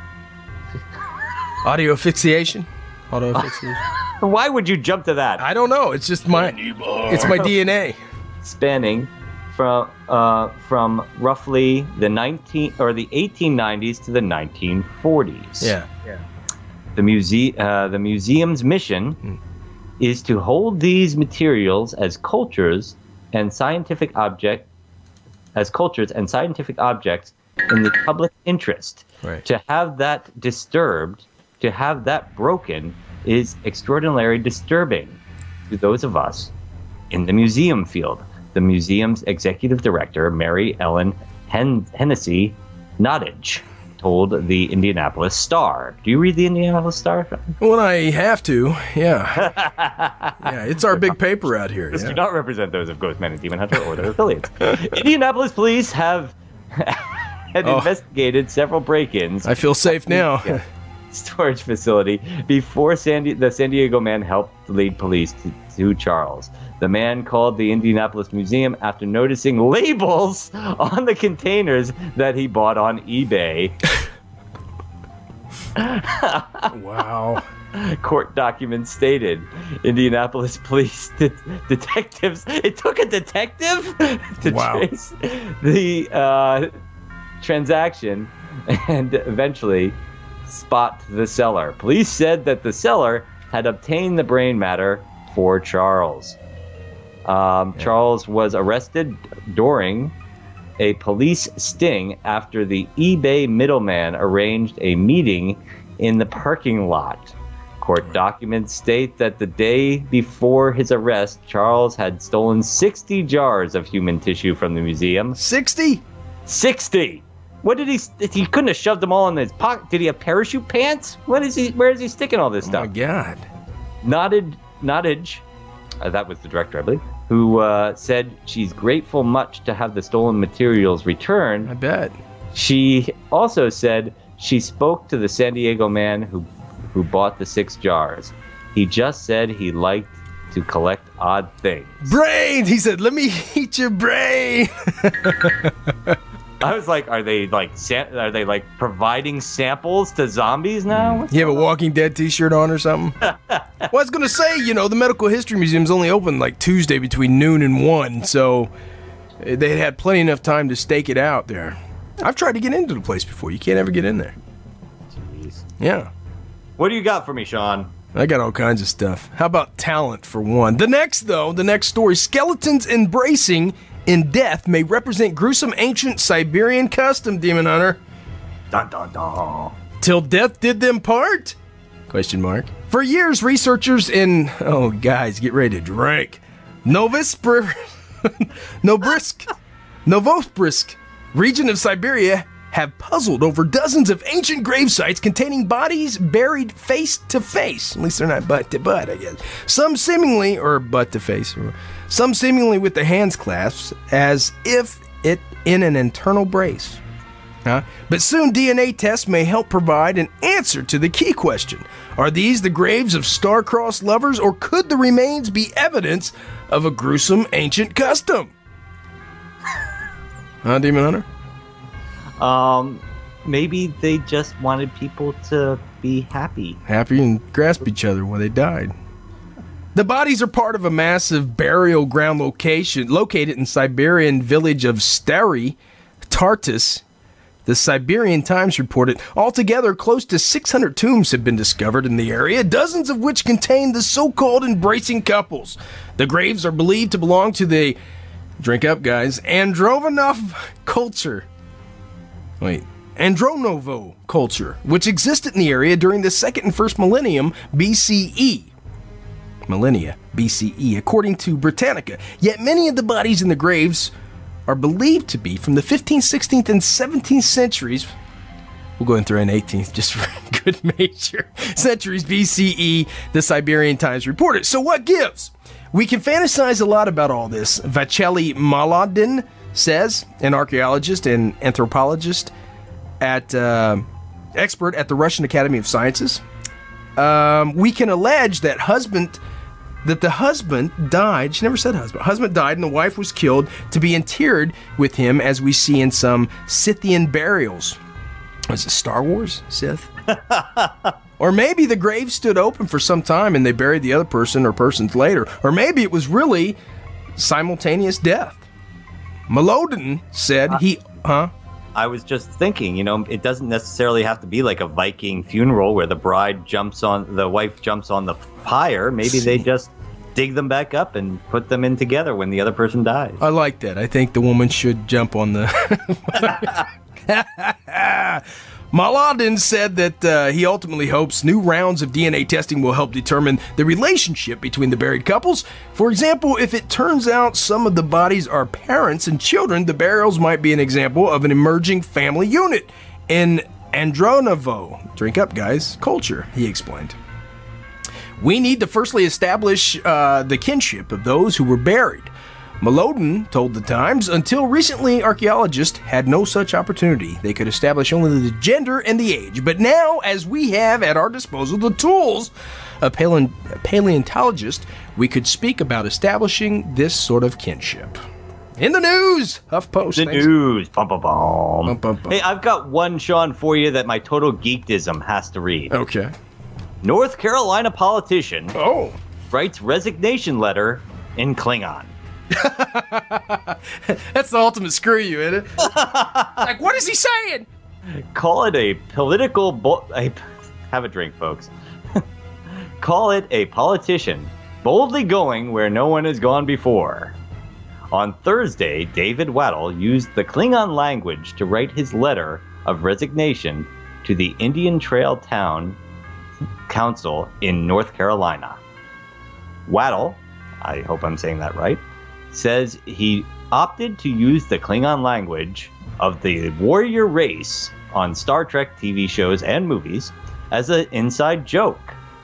Audio asphyxiation. Auto asphyxiation. Why would you jump to that? I don't know. It's just my. It's my D N A. Spanning from uh, from roughly the nineteen or the eighteen nineties to the nineteen forties. Yeah. The muse- uh, the museum's mission Hmm. is to hold these materials as cultures and scientific object as cultures and scientific objects in the public interest. Right. To have that disturbed, to have that broken, is extraordinarily disturbing to those of us in the museum field. The museum's executive director, Mary Ellen Hen- Hennessy Nottage, told the Indianapolis Star. Do you read the Indianapolis Star? When I have to, yeah. Yeah, it's our big paper out here. This Yeah. do not represent those of Ghostman and Demon Hunter or their affiliates. Indianapolis police have had Oh. investigated several break-ins. I feel safe now. Yeah. Storage facility before San Di- the San Diego man helped lead police to, to Charles. The man called the Indianapolis Museum after noticing labels on the containers that he bought on eBay. Wow. Court documents stated Indianapolis police de- detectives. It took a detective to Wow. trace the uh, transaction and eventually spot the seller. Police said that the seller had obtained the brain matter for Charles. Um, Charles was arrested during a police sting after the eBay middleman arranged a meeting in the parking lot. Court documents state that the day before his arrest, Charles had stolen sixty jars of human tissue from the museum. sixty? sixty! What did he? He couldn't have shoved them all in his pocket. Did he have parachute pants? What is he? Where is he sticking all this Oh my stuff? God. Nodded, Nottage, uh, that was the director, I believe, who uh, said she's grateful much to have the stolen materials returned. I bet. She also said she spoke to the San Diego man who who bought the six jars. He just said he liked to collect odd things. Brain! He said, let me eat your brain. I was like, are they like sa- are they like providing samples to zombies now? What's You have a Walking Dead t-shirt on or something? Well, I was going to say, you know, the Medical History Museum's only open like Tuesday between noon and one, so they had plenty enough time to stake it out there. I've tried to get into the place before. You can't ever get in there. Jeez. Yeah. What do you got for me, Sean? I got all kinds of stuff. How about talent for one? The next, though, the next story, skeletons embracing in death may represent gruesome ancient Siberian custom, Demon Hunter. Dun dun dun. Till death did them part? Question mark. For years, researchers in, oh, guys, get ready to drink. Novosibirsk, Nobrisk, Novosibirsk region of Siberia have puzzled over dozens of ancient grave sites containing bodies buried face to face. At least they're not butt to butt, I guess. Some seemingly, or butt to face, or some seemingly with the hands clasped as if it in an internal brace. Huh? But soon D N A tests may help provide an answer to the key question. Are these the graves of star-crossed lovers, or could the remains be evidence of a gruesome ancient custom? Huh, Demon Hunter? Um, maybe they just wanted people to be happy. Happy and grasp each other while they died. The bodies are part of a massive burial ground location located in Siberian village of Stary Tartus. The Siberian Times reported altogether close to six hundred tombs have been discovered in the area, dozens of which contain the so-called embracing couples. The graves are believed to belong to the, drink up guys, Androvanov culture. Wait, Andronovo culture, which existed in the area during the second and first millennium B C E. Millennia B C E, according to Britannica. Yet many of the bodies in the graves are believed to be from the fifteenth, sixteenth, and seventeenth centuries. We'll go in through an eighteenth just for good measure. Centuries B C E, the Siberian Times reported. So what gives? We can fantasize a lot about all this. Vachely Molodin says, an archaeologist and anthropologist at uh, expert at the Russian Academy of Sciences. Um, we can allege that husband, that the husband died. She never said husband. Husband died and the wife was killed to be interred with him, as we see in some Scythian burials. Was it Star Wars, Sith? Or maybe the grave stood open for some time and they buried the other person or persons later. Or maybe it was really simultaneous death. Molodin said he, huh? I was just thinking, you know, it doesn't necessarily have to be like a Viking funeral where the bride jumps on, the wife jumps on the pyre. Maybe they just dig them back up and put them in together when the other person dies. I like that. I think the woman should jump on the... Molodin said that uh, he ultimately hopes new rounds of D N A testing will help determine the relationship between the buried couples. For example, if it turns out some of the bodies are parents and children, the burials might be an example of an emerging family unit in Andronovo, drink up guys, culture, he explained. We need to firstly establish uh, the kinship of those who were buried. Molodin told the Times, until recently, archaeologists had no such opportunity. They could establish only the gender and the age. But now, as we have at our disposal the tools of paleo- paleontologists, we could speak about establishing this sort of kinship. In the news, HuffPost. The thanks. news. Bum, bum, bum. Bum, bum, bum. Hey, I've got one, Sean, for you that my total geekdism has to read. Okay. North Carolina politician Oh. writes resignation letter in Klingon. That's the ultimate screw you, isn't it? Like, what is he saying? Call it a political... Bo- a, have a drink, folks. Call it a politician boldly going where no one has gone before. On Thursday, David Waddell used the Klingon language to write his letter of resignation to the Indian Trail Town Council in North Carolina. Waddell, I hope I'm saying that right, says he opted to use the Klingon language of the warrior race on Star Trek T V shows and movies as an inside joke.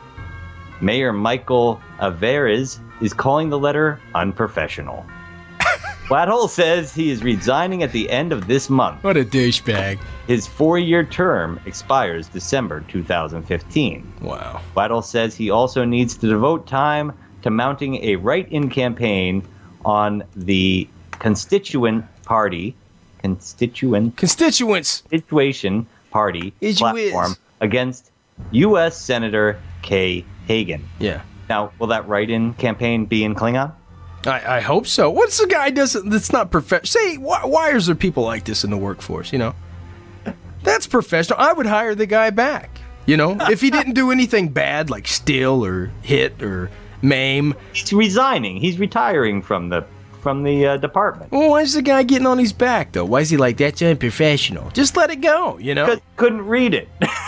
Mayor Michael Averis is calling the letter unprofessional. Waddell says he is resigning at the end of this month. What a douchebag. His four-year term expires December two thousand fifteen. Wow. Waddell says he also needs to devote time to mounting a write-in campaign on the constituent party, constituent Constituents. situation party Is you platform is. against U S Senator Kay Hagan. Yeah. Now, will that write-in campaign be in Klingon? I, I hope so. What's the guy doesn't that's not professional? Say, why, why is there people like this in the workforce, you know? That's professional. I would hire the guy back, you know? If he didn't do anything bad like steal or hit or maim. He's resigning. He's retiring from the from the uh, department. Well, why is the guy getting on his back, though? Why is he like, that's unprofessional? Just let it go, you know? Because couldn't read it.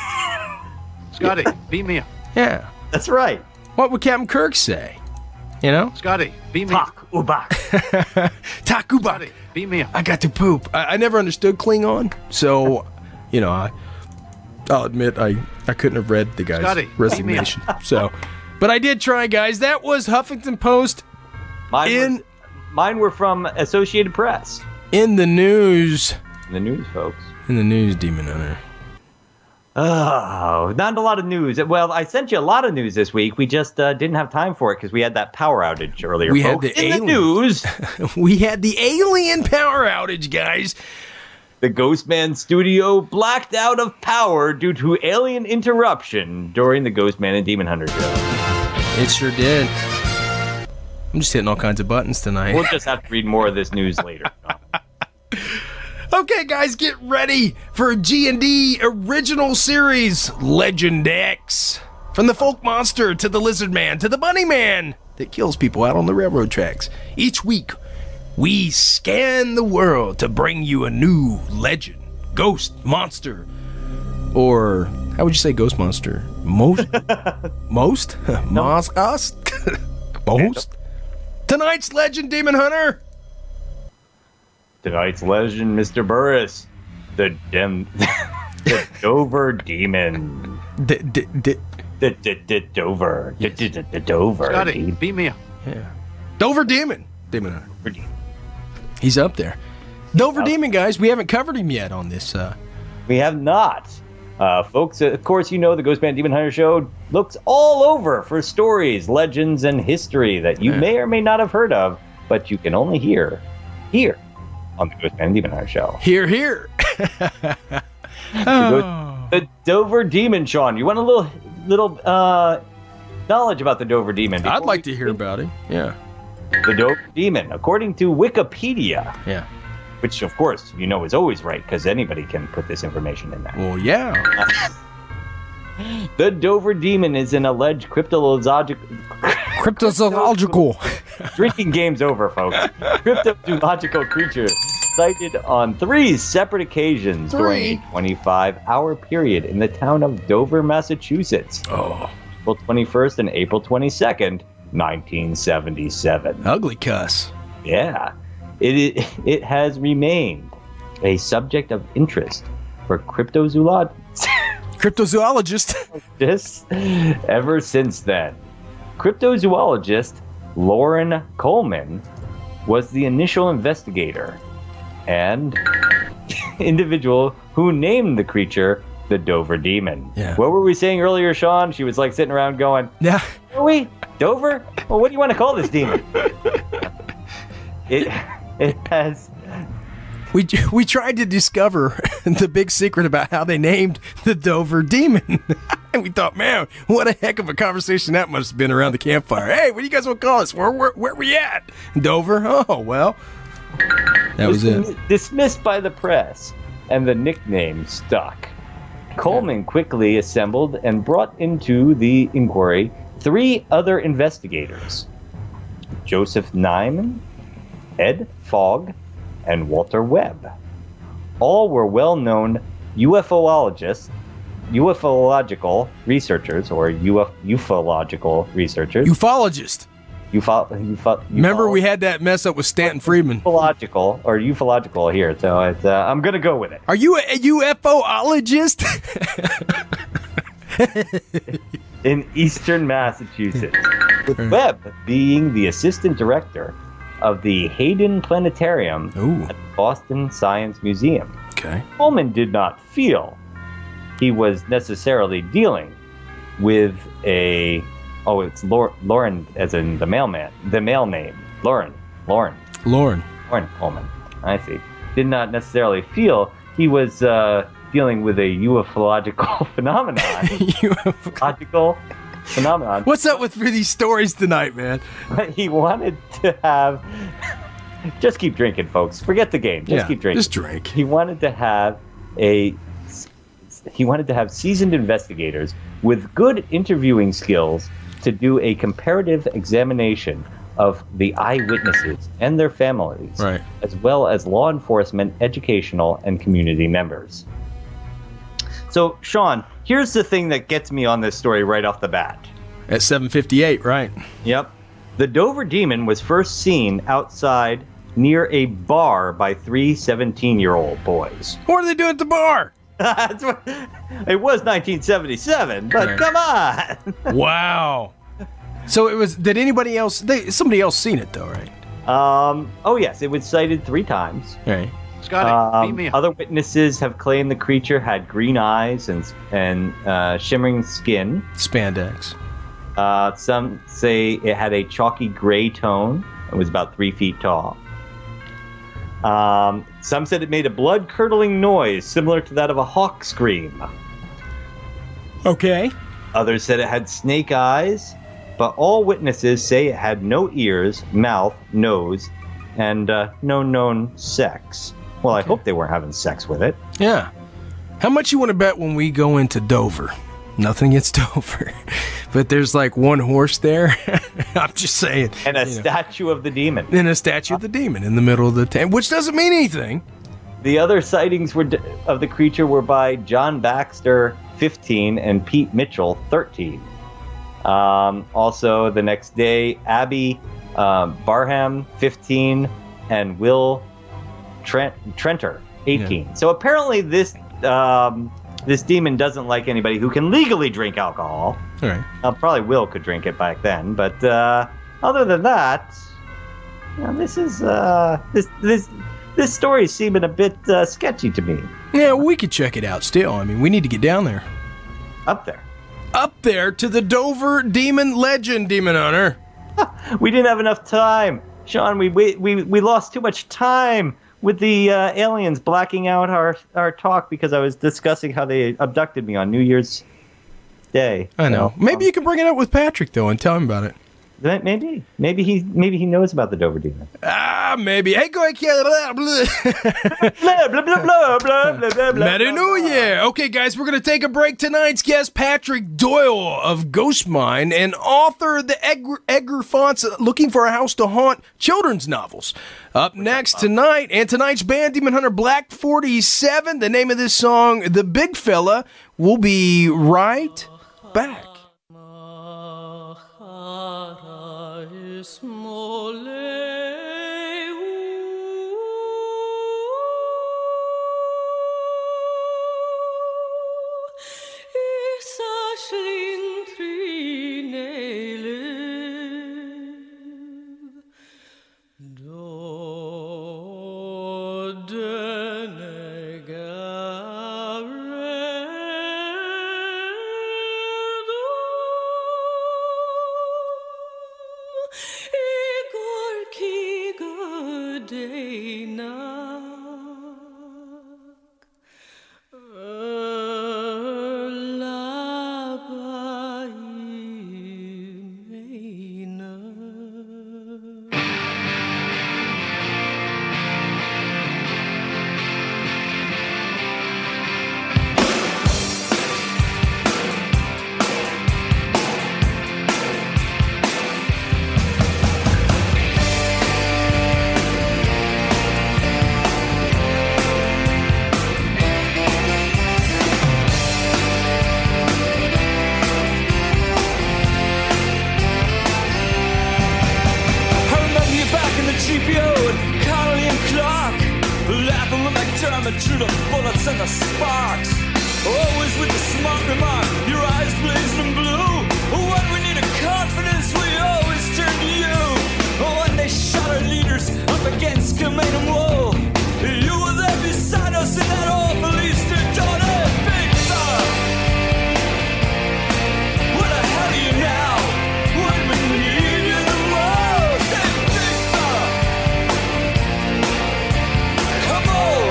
Scotty, beat me up. Yeah. That's right. What would Captain Kirk say? You know? Scotty, beat me up. Tak ubak. Takuba. Scotty, beat me up. I got to poop. I, I never understood Klingon, so, you know, I, I'll admit I, I couldn't have read the guy's Scotty, resignation. So, but I did try, guys. That was Huffington Post Mine, in were, mine were from Associated Press. in the news. In the news, folks. In the news, Demon Hunter. Oh, not a lot of news. Well, I sent you a lot of news this week. We just uh, didn't have time for it because we had that power outage earlier. We had folks. the in alien- the news. We had the alien power outage, guys. The Ghostman studio blacked out of power due to alien interruption during the Ghostman and Demon Hunter show. It sure did. I'm just hitting all kinds of buttons tonight. We'll just have to read more of this news later. Okay, guys, get ready for a G and D original series, Legend X. From the folk monster to the lizard man to the bunny man that kills people out on the railroad tracks. Each week, we scan the world to bring you a new legend, ghost monster, or how would you say ghost monster? Most, most, most, us, most. Tonight's legend, Demon Hunter. Tonight's legend, Mister Burris, the dem, the Dover Demon. D- d- d- The d- d- Dover, the d- d- d- Dover. Scotty, beat me up. yeah. Dover Demon, Demon Hunter. Demon. He's up there. Dover Demon, guys. We haven't covered him yet on this. Uh, We have not. Uh, folks, of course, you know the Ghost Band Demon Hunter Show looks all over for stories, legends, and history that you Yeah. may or may not have heard of, but you can only hear here on the Ghost Band Demon Hunter Show. here, here. The, the Dover Demon, Sean. You want a little little uh, knowledge about the Dover Demon? I'd Before like we- to hear about him. Yeah. The Dover Demon, according to Wikipedia, Yeah. which, of course, you know is always right because anybody can put this information in there. Well, yeah. The Dover Demon is an alleged cryptozoological... Cryptozoological. Drinking game's over, folks. Cryptozoological creature sighted on three separate occasions during a twenty-five hour period in the town of Dover, Massachusetts. Oh, April twenty-first and April twenty-second, nineteen seventy-seven. ugly cuss. Yeah. It, it, it has remained a subject of interest for cryptozoologists Cryptozoologist. ever since then. Cryptozoologist Lauren Coleman was the initial investigator and individual who named the creature the Dover Demon. Yeah. What were we saying earlier, Sean? She was like sitting around going, Yeah. are we? Dover? Well, what do you want to call this demon? It it has We we tried to discover the big secret about how they named the Dover Demon. And we thought, man, what a heck of a conversation that must have been around the campfire. Hey, what do you guys want to call us? Where where where we at? Dover? Oh, well. That was it. dismissed by the press, and the nickname stuck. Coleman quickly assembled and brought into the inquiry three other investigators: Joseph Nyman, Ed Fogg, and Walter Webb. All were well-known UFOologists, ufological researchers, or Uf- ufological researchers. Ufologist. Ufo- ufo- Remember we had that mess up with Stanton Friedman. ufological or ufological here, so it's, uh, I'm gonna go with it. Are you a UFOologist? In eastern Massachusetts, with Webb being the assistant director of the Hayden Planetarium Ooh. at the Boston Science Museum. Okay. Coleman did not feel he was necessarily dealing with a oh it's Lor- Lauren as in the mailman the mail name Lauren Lauren Lauren. Lauren Coleman, I see, did not necessarily feel he was uh, dealing with a ufological phenomenon. Ufological phenomenon. What's up with these stories tonight, man? But he wanted to have. Just keep drinking, folks. Forget the game. Just Yeah, keep drinking. just drink. He wanted to have a. He wanted to have seasoned investigators with good interviewing skills to do a comparative examination of the eyewitnesses and their families, Right. as well as law enforcement, educational, and community members. So, Sean, here's the thing that gets me on this story right off the bat. At seven fifty-eight, right? Yep. The Dover Demon was first seen outside near a bar by three seventeen-year-old boys. What are they doing at the bar? That's what, it was nineteen seventy-seven, but Right. come on. Wow. So it was. Did anybody else? They somebody else seen it though, right? Um, oh, yes, it was cited three times. Right. Scotty, beat Um, me up. other witnesses have claimed the creature had green eyes and, and uh, shimmering skin. Spandex. Uh, some say it had a chalky gray tone. It was about three feet tall. Um, some said it made a blood-curdling noise similar to that of a hawk scream. Okay. Others said it had snake eyes, but all witnesses say it had no ears, mouth, nose, and uh, no known sex. Well, I hope they weren't having sex with it. Yeah. How much you want to bet when we go into Dover? Nothing against Dover, but there's like one horse there. I'm just saying. And a you know. statue of the demon. And a statue of the demon in the middle of the tent, which doesn't mean anything. the other sightings were d- of the creature were by John Baxter, fifteen, and Pete Mitchell, thirteen. Um, also, the next day, Abby um, Barham, fifteen, and Will Trent Trenter, eighteen. Yeah. So apparently, this um, this demon doesn't like anybody who can legally drink alcohol. All right. Uh, probably Will could drink it back then, but uh, other than that, you know, this is uh, this this this story is seeming a bit uh, sketchy to me. Yeah, we could check it out. Still, I mean, we need to get down there. Up there. Up there to the Dover Demon Legend, Demon Hunter. We didn't have enough time, Sean. We we we, we lost too much time with the uh, aliens blacking out our our talk because I was discussing how they abducted me on New Year's Day. I know. So, maybe um, you can bring it up with Patrick though and tell him about it. Maybe, maybe he maybe he knows about the Dover Demon. Ah, maybe. Hey, go ahead, blah blah blah blah blah blah blah blah blah. Merry New Year. Okay, guys, we're gonna take a break. Tonight's guest, Patrick Doyle of Ghostmine, and author of the Edgar, Edgar Fonts Looking for a House to Haunt children's novels. Up next tonight, and tonight's band, Demon Hunter Black forty-seven. The name of this song, The Big Fella. We'll be right back. Through the bullets and the sparks, always with the smart remark, your eyes blazing blue. When we need a confidence, we always turn to you. When they shot our leaders up against command and woe, you were there beside us in that awful Easter dawn. Hey, big fella, where the hell are you now? When we need you the most, hey, big fella, come on.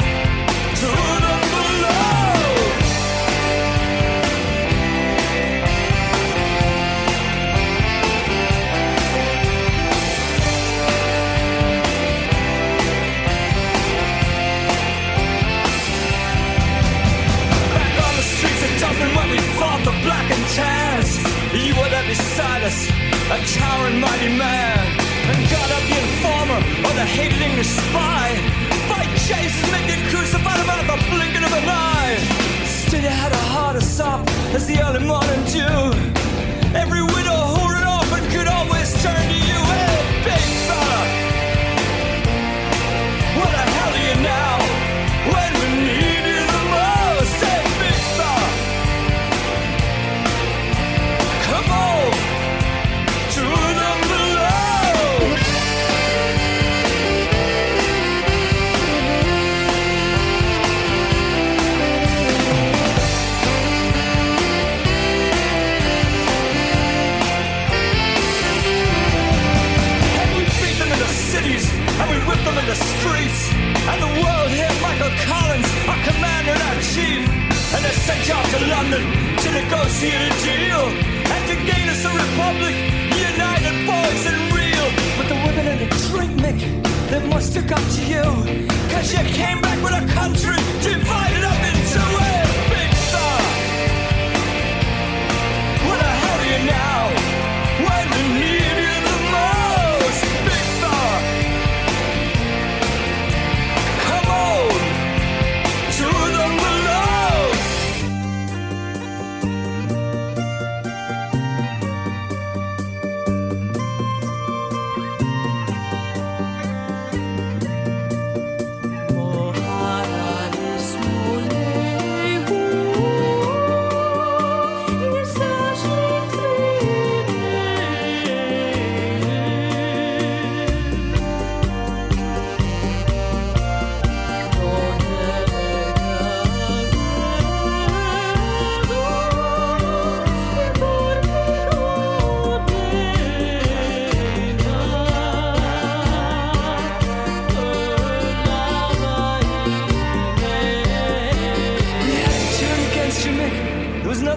The black and tans, you were there beside us, a towering mighty man, and got up the informer or the hated English spy. By Jesus, make you crucified him out of the blinking of an eye. Still you had a heart as soft as the early morning dew. Every widow, whore and orphan could always turn to you. Hey, big fella, where the hell are you now? When we need you the most, hey, big fella, come on, to them below. And we beat them in the cities, and we whipped them in the streets. And the world here, Michael Collins, our commander and our chief. And they sent you off to London to negotiate a deal, and to gain us a republic, united boys and real. But the women and the drink, Mick, they must have got to you, cause you came back with a country divided up into a big star. Where the hell are you now? When we need you the most, big star. Come on.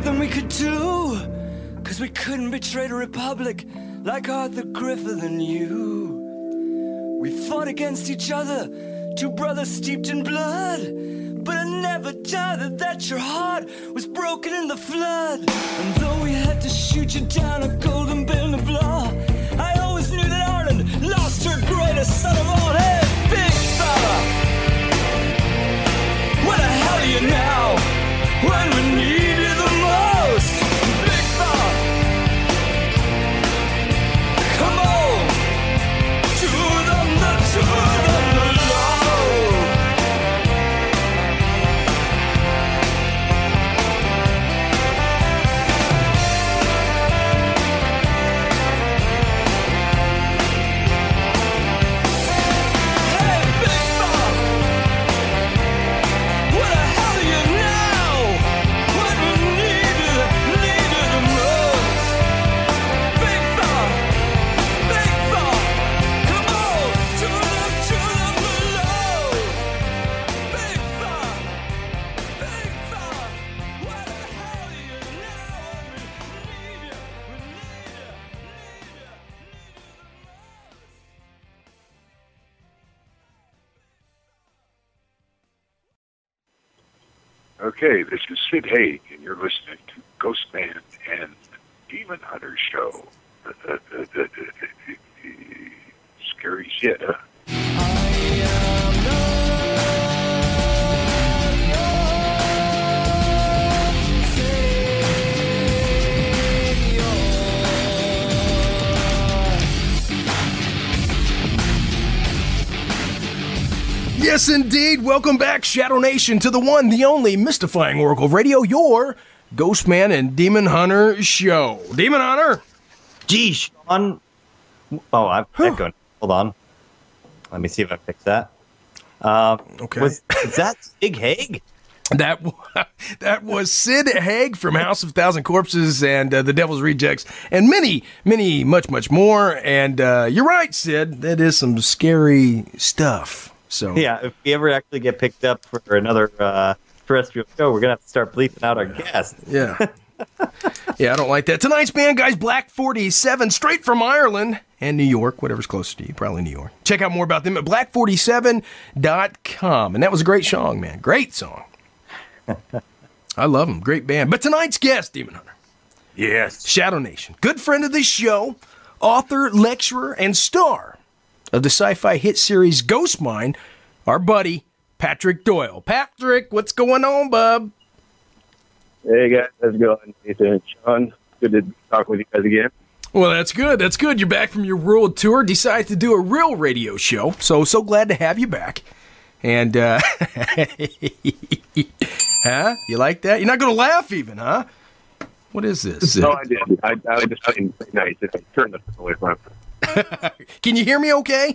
nothing we could do, 'cause we couldn't betray the Republic like Arthur Griffith and you. We fought against each other, two brothers steeped in blood, but I never doubted that your heart was broken in the flood. And though we had to shoot you down a golden building of law, I always knew that Ireland lost her greatest son of all. Hey, big fella, where the hell are you now? When we need you the most, big fella, come on, to them, the, to them, the low. Hey, big fella, where the hell are you now? When we need you, need you the most. Big fella, big fella, come on, to them, to them below. Big fella, big fella, where the hell are you now? When we need you, we need you, need you, need you the most. Okay, this is Sid Haig, and you're listening to Ghostman and Demon Hunter Show. Scary shit, huh? Yes, indeed. Welcome back, Shadow Nation, to the one, the only mystifying Oracle Radio, your Ghostman and Demon Hunter show. Demon Hunter? Gee, Sean. Oh, I'm echoing. Hold on. Let me see if I fix that. Um, Okay. Was, is that Big Haig? That wa- that was Sid Haig from House of Thousand Corpses and uh, The Devil's Rejects, and many, many, much, much more. And uh, you're right, Sid. That is some scary stuff. So Yeah, if we ever actually get picked up for another uh, terrestrial show, we're going to have to start bleeping out our guests. yeah, yeah, I don't like that. Tonight's band, guys, Black forty-seven, straight from Ireland and New York, whatever's close to you, probably New York. Check out more about them at black forty-seven dot com. And that was a great song, man. Great song. I love them. Great band. But tonight's guest, Demon Hunter, Yes. Shadow Nation, good friend of the show, author, lecturer, and star of the sci-fi hit series Ghostmine, our buddy, Patrick Doyle. Patrick, what's going on, bub? Hey guys, how's it going? Nathan, Sean, good to talk with you guys again. Well, that's good. That's good. You're back from your world tour. Decided to do a real radio show. So, so glad to have you back. And, uh, huh? You like that? You're not going to laugh even, huh? What is this? No, I did. I, I just didn't say nice if I turned the phone away from it. Can you hear me okay?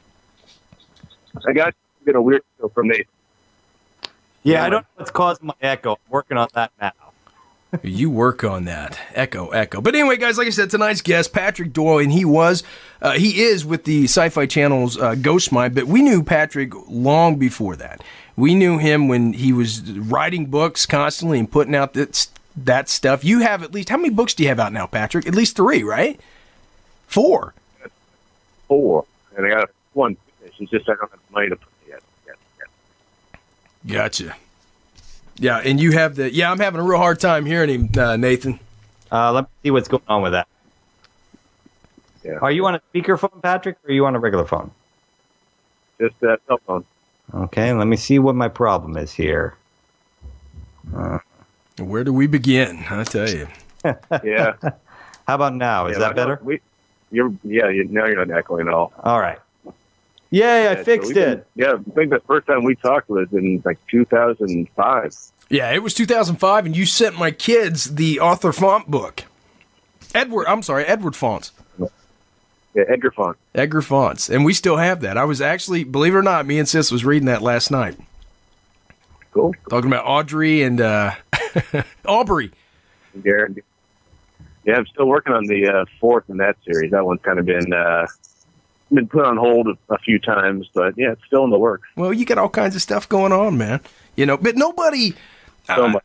I got get a weird feel from Nathan. Yeah, I don't know what's causing my echo. I'm working on that now. You work on that. Echo, echo. But anyway, guys, like I said, tonight's guest, Patrick Doyle, and he was, uh, he is with the Sci-Fi Channel's uh, Ghostmine, but we knew Patrick long before that. We knew him when he was writing books constantly and putting out that, that stuff. You have at least, how many books do you have out now, Patrick? At least three, right? Four. Four. And I got one finish. It's just I don't have the money to put it yet. yet, yet. Gotcha. Yeah, and you have the, yeah, I'm having a real hard time hearing him, uh, Nathan. Uh, let me see what's going on with that. Yeah. Are you on a speakerphone, Patrick, or are you on a regular phone? Just uh, cell phone. Okay, let me see what my problem is here. Uh, Where do we begin? I tell you. Yeah. how about now? Is yeah, that better? We, you're, yeah, you, now you're not echoing at all. All right. Yay, I Yeah, so fixed we've been- it. Yeah, I think the first time we talked was in like two thousand five. Yeah, it was two thousand five, and you sent my kids the Arthur Font book. Edward, I'm sorry, Edward Fonts. Yeah, Edgar Font. Edgar Fonts. And we still have that. I was actually, believe it or not, me and Sis was reading that last night. Cool. Talking about Audrey and uh, Aubrey. Darren. Yeah, I'm still working on the uh, fourth in that series. That one's kind of been uh, been put on hold a, a few times, but yeah, it's still in the works. Well, you got all kinds of stuff going on, man. You know, but nobody... So uh, much.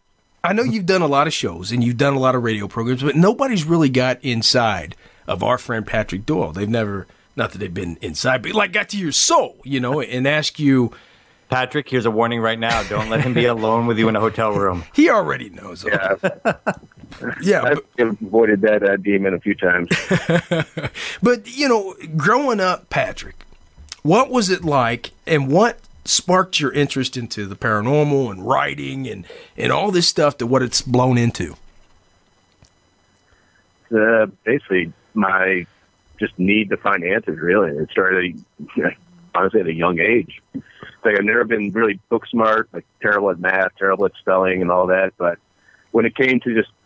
I know you've done a lot of shows and you've done a lot of radio programs, but nobody's really got inside of our friend Patrick Doyle. They've never, not that they've been inside, but like got to your soul, you know, and ask you. Patrick, here's a warning right now. Don't let him be alone with you in a hotel room. He already knows. Yeah, yeah. I've But, avoided that uh, demon a few times. but, you know, growing up, Patrick, what was it like and what sparked your interest into the paranormal and writing and, and all this stuff to what it's blown into? Uh, basically, my just need to find answers, really. It started, honestly, at a young age. Like, I've never been really book smart, like terrible at math, terrible at spelling and all that. But when it came to just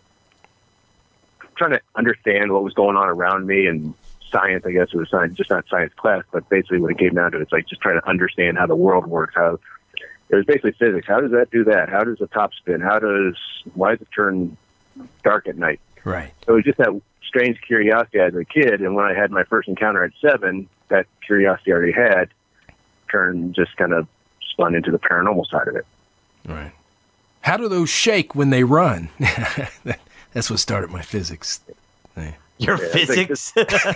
trying to understand what was going on around me and science, I guess it was science, just not science class, but basically when it came down to it, it's like just trying to understand how the world works. How it was basically physics. How does that do that? How does the top spin? How does, why does it turn dark at night? Right. So it was just that strange curiosity as a kid. And when I had my first encounter at seven, that curiosity I already had turned, just kind of spun into the paranormal side of it. Right. How do those shake when they run? That's what started my physics thing. Your Yeah, physics?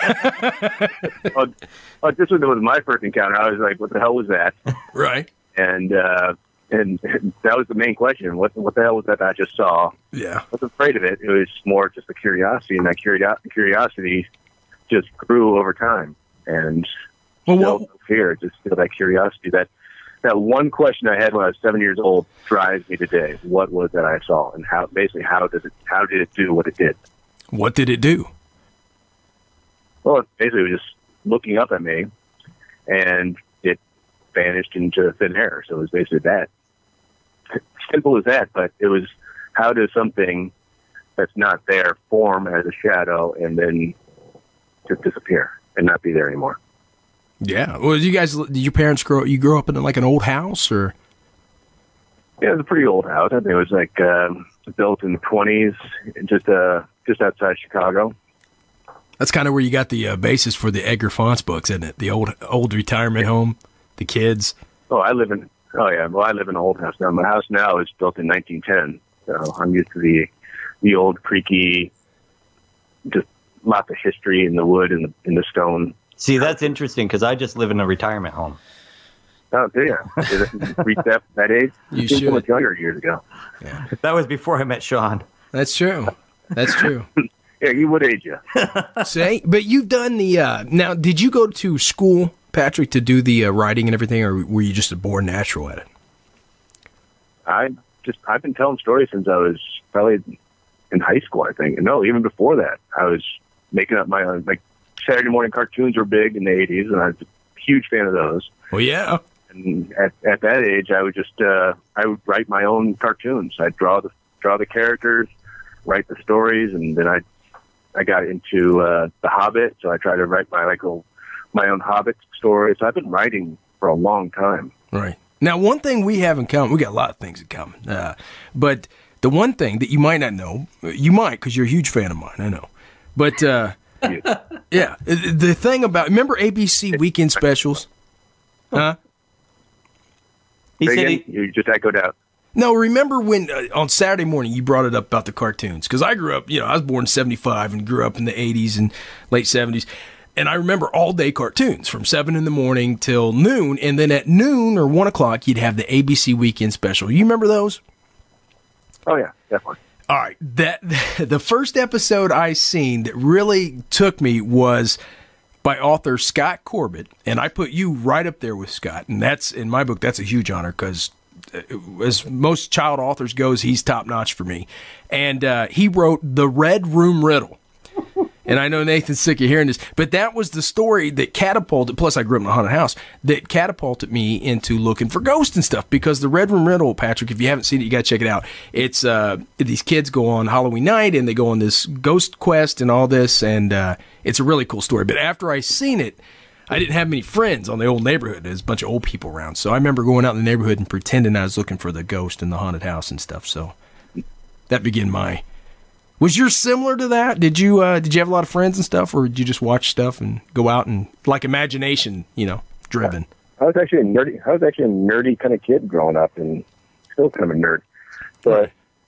oh, oh, this was, was my first encounter. I was like, what the hell was that? Right. And, uh, and that was the main question. What, what the hell was that I just saw? Yeah. I wasn't afraid of it. It was more just a curiosity, and that curio- curiosity just grew over time. And Well, still what, no fear, just still that curiosity. That that one question I had when I was seven years old drives me today. What was that I saw, and how? Basically, how does it? How did it do what it did? what did it do? Well, it basically was just looking up at me, and it vanished into thin air. So it was basically that. Simple as that, but it was how does something that's not there form as a shadow and then just disappear and not be there anymore? Yeah. Well, you guys, did your parents grow? You grew up in like an old house, or? Yeah, it was a pretty old house. I think it was like um, built in the twenties, just uh, just outside Chicago. That's kind of where you got the uh, basis for the Edgar Fonts books, isn't it? The old old retirement home, the kids. Oh, I live in. Oh yeah, well, I live in an old house now. My house now is built in nineteen ten, so I'm used to the the old creaky, just lots of history in the wood and the in the stone. See, that's interesting because I just live in a retirement home. Oh, do you? Did it reach that that age? You seemed so should. much younger years ago. That was before I met Sean. That's true. That's true. Yeah, he would age you. See, but you've done the. Uh, now, did you go to school, Patrick, to do the uh, writing and everything, or were you just a born natural at it? I just I've been telling stories since I was probably in high school. I think no, even before that, I was making up my own. Like Saturday morning cartoons were big in the eighties, and I was a huge fan of those. Well, yeah. And at at that age, I would just uh, I would write my own cartoons. I'd draw the draw the characters, write the stories, and then I I got into uh, The Hobbit, so I tried to write my like old, my own Hobbit stories. So I've been writing for a long time. Right. Now, one thing we have in common, we got a lot of things in common, uh, but the one thing that you might not know, you might because you're a huge fan of mine, I know. But, uh, yeah, the thing about, remember A B C weekend specials? Huh? He Say said again? he, You just echoed out. No, remember when uh, on Saturday morning you brought it up about the cartoons? Because I grew up, you know, I was born in seventy-five and grew up in the eighties and late seventies. And I remember all day cartoons from seven in the morning till noon. And then at noon or one o'clock, you'd have the A B C weekend special. You remember those? Oh yeah, definitely. All right. That the first episode I seen that really took me was by author Scott Corbett. And I put you right up there with Scott. And that's, in my book, that's a huge honor because as most child authors goes, he's top notch for me. And uh, he wrote The Red Room Riddle. And I know Nathan's sick of hearing this, but that was the story that catapulted, plus I grew up in a haunted house, that catapulted me into looking for ghosts and stuff. Because the Red Room Riddle, Patrick, if you haven't seen it, you got to check it out. It's uh, these kids go on Halloween night and they go on this ghost quest and all this, and uh, it's a really cool story. But after I seen it, I didn't have many friends on the old neighborhood. There's a bunch of old people around. So I remember going out in the neighborhood and pretending I was looking for the ghost in the haunted house and stuff. So that began my... Was yours similar to that? Did you uh, did you have a lot of friends and stuff, or did you just watch stuff and go out and, like, imagination, you know, driven? I was actually a nerdy. I was actually a nerdy kind of kid growing up, and still kind of a nerd. But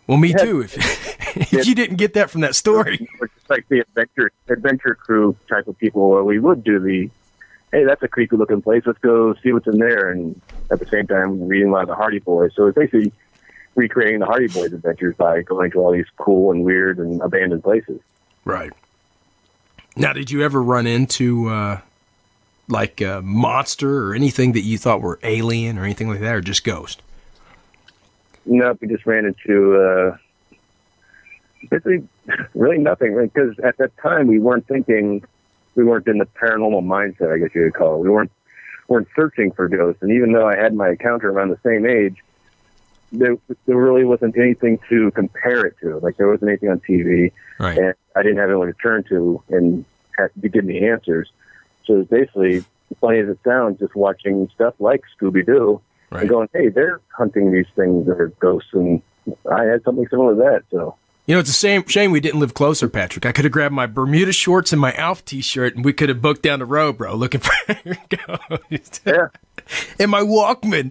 Well, me Yeah. too. If if you didn't get that from that story. We're just like the adventure adventure crew type of people where we would do the, hey, that's a creepy looking place. Let's go see what's in there. And at the same time, reading a lot of the Hardy Boys. So it's basically recreating the Hardy Boys adventures by going to all these cool and weird and abandoned places. Right. Now, did you ever run into uh, like a monster or anything that you thought were alien or anything like that, or just ghost? No, we just ran into uh, basically really nothing. Because at that time, we weren't thinking, we weren't in the paranormal mindset, I guess you could call it. We weren't weren't searching for ghosts. And even though I had my encounter around the same age, there there really wasn't anything to compare it to. Like there wasn't anything on T V, Right. and I didn't have anyone to turn to and have, to give me answers. So it was basically, as funny as it sounds, just watching stuff like Scooby Doo. Right. And going, hey, they're hunting these things that are ghosts, and I had something similar to that. So, You know, it's a shame, shame we didn't live closer, Patrick. I could have grabbed my Bermuda shorts and my Alf T-shirt, and we could have booked down the road, bro, looking for ghosts. yeah, And my Walkman.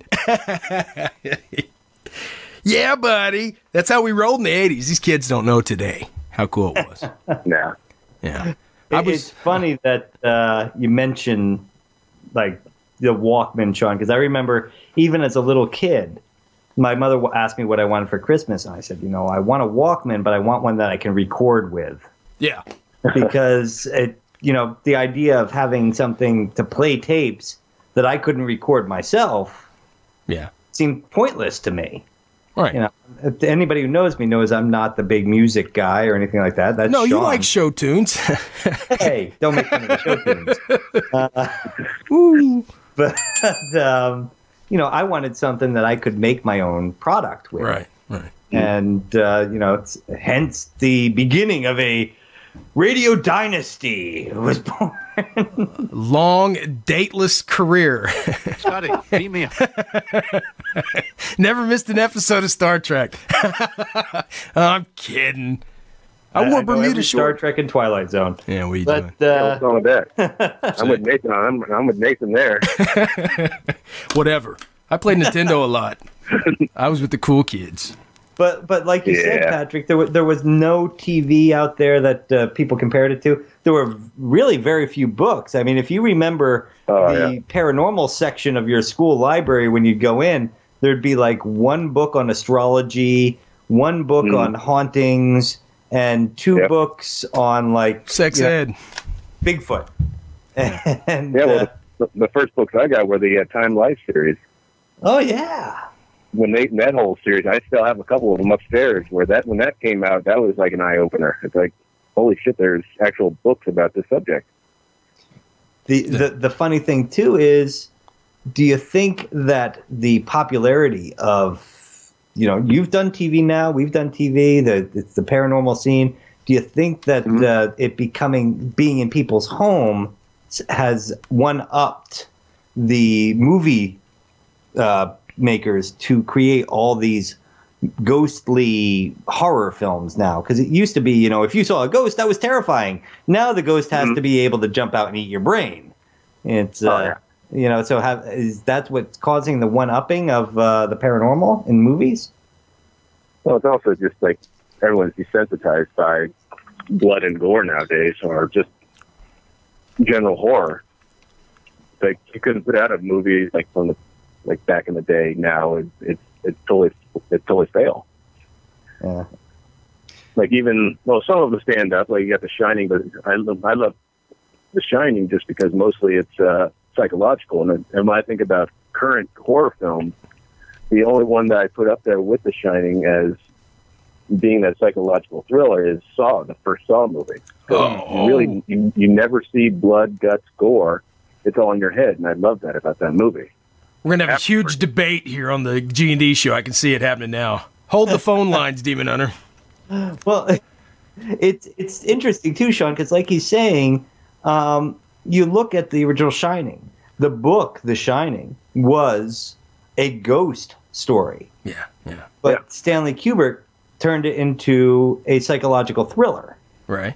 Yeah, buddy. That's how we rolled in the eighties. These kids don't know today how cool it was. nah. Yeah. It- I was, it's funny that uh, you mentioned like the Walkman, Sean, because I remember even as a little kid, my mother w- asked me what I wanted for Christmas, and I said, you know, I want a Walkman, but I want one that I can record with, yeah. because it, you know, the idea of having something to play tapes that I couldn't record myself Yeah. seemed pointless to me. All right. You know, if anybody who knows me knows I'm not the big music guy or anything like that. That's No, you Sean. like show tunes. Hey, don't make fun of the show tunes. Uh, Ooh. but um, you know, I wanted something that I could make my own product with, Right, right. and uh, you know, it's, hence the beginning of a radio dynasty was born. Long, dateless career. Scotty, beat me up. Never missed an episode of Star Trek. I'm kidding. I wore I know Bermuda every Star shorts. Trek and Twilight Zone. Yeah, what are you doing? But uh, What's wrong with that? I'm with Nathan. I'm, I'm with Nathan there. Whatever. I played Nintendo a lot. I was with the cool kids. But but like you said, Yeah. Patrick, there was there was no T V out there that uh, people compared it to. There were really very few books. I mean, if you remember Oh, the yeah. paranormal section of your school library, when you'd go in, there'd be like one book on astrology, one book Mhm. on hauntings, and two Yep. books on like Sex you know, ed. Bigfoot. And Yeah, well, uh, the, the first books I got were the uh, Time Life series. oh yeah. When they that whole series, I still have a couple of them upstairs. Where that when that came out, that was like an eye opener. It's like, holy shit, there's actual books about this subject. The, the the funny thing too is, do you think that the popularity of, you know, you've done T V now, we've done T V, the it's the paranormal scene. Do you think that Mhm. uh, it becoming being in people's home has one upped the movie uh, makers to create all these ghostly horror films now? Because it used to be, you know, if you saw a ghost, that was terrifying. Now the ghost has Mhm. to be able to jump out and eat your brain. It's, uh, Oh, yeah. you know, so have, is that what's causing the one upping of uh, the paranormal in movies? Well, it's also just like everyone's desensitized by blood and gore nowadays, or just general horror. Like you couldn't put out a movie like from the like back in the day. Now it, it's it's totally it's totally fail. Yeah. Like even well, some of them stand up. Like you got The Shining, but I love, I love The Shining just because mostly it's uh, psychological. And, and when I think about current horror films, the only one that I put up there with The Shining as being that psychological thriller is Saw, the first Saw movie. So Oh. you really, you, you never see blood, guts, gore. It's all in your head, and I love that about that movie. We're going to have a huge debate here on the G and D show. I can see it happening now. Hold the phone lines, Demon Hunter. Well, it's it's interesting too, Sean, because like he's saying, um, you look at the original Shining. The book, The Shining, was a ghost story, Yeah, yeah. but Yeah. Stanley Kubrick turned it into a psychological thriller. Right.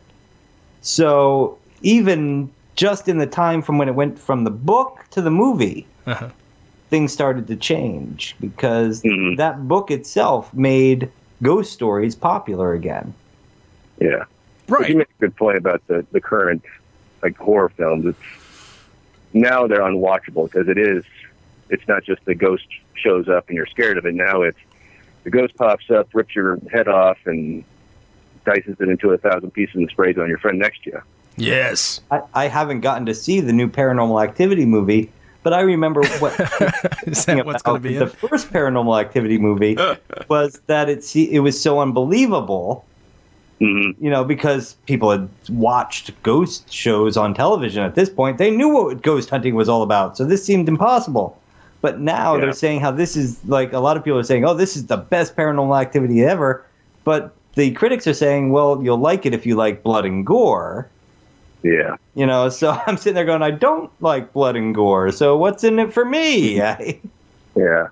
So even just in the time from when it went from the book to the movie, Uh-huh. things started to change because Mhm. that book itself made ghost stories popular again. Yeah. Right. But you make a good point about the, the current like horror films. It's now they're unwatchable because it is. It's not just the ghost shows up and you're scared of it. Now it's the ghost pops up, rips your head off, and dices it into a thousand pieces and sprays on your friend next to you. Yes. I, I haven't gotten to see the new Paranormal Activity movie, but I remember what Is that what's going to be the it? first Paranormal Activity movie was that it it was so unbelievable. Mm-hmm. You know, because people had watched ghost shows on television at this point. They knew what ghost hunting was all about, so this seemed impossible. But now Yeah. they're saying how this is, like, a lot of people are saying, oh, this is the best Paranormal Activity ever. But the critics are saying, well, you'll like it if you like blood and gore. Yeah. You know, so I'm sitting there going, I don't like blood and gore, so what's in it for me? Yeah.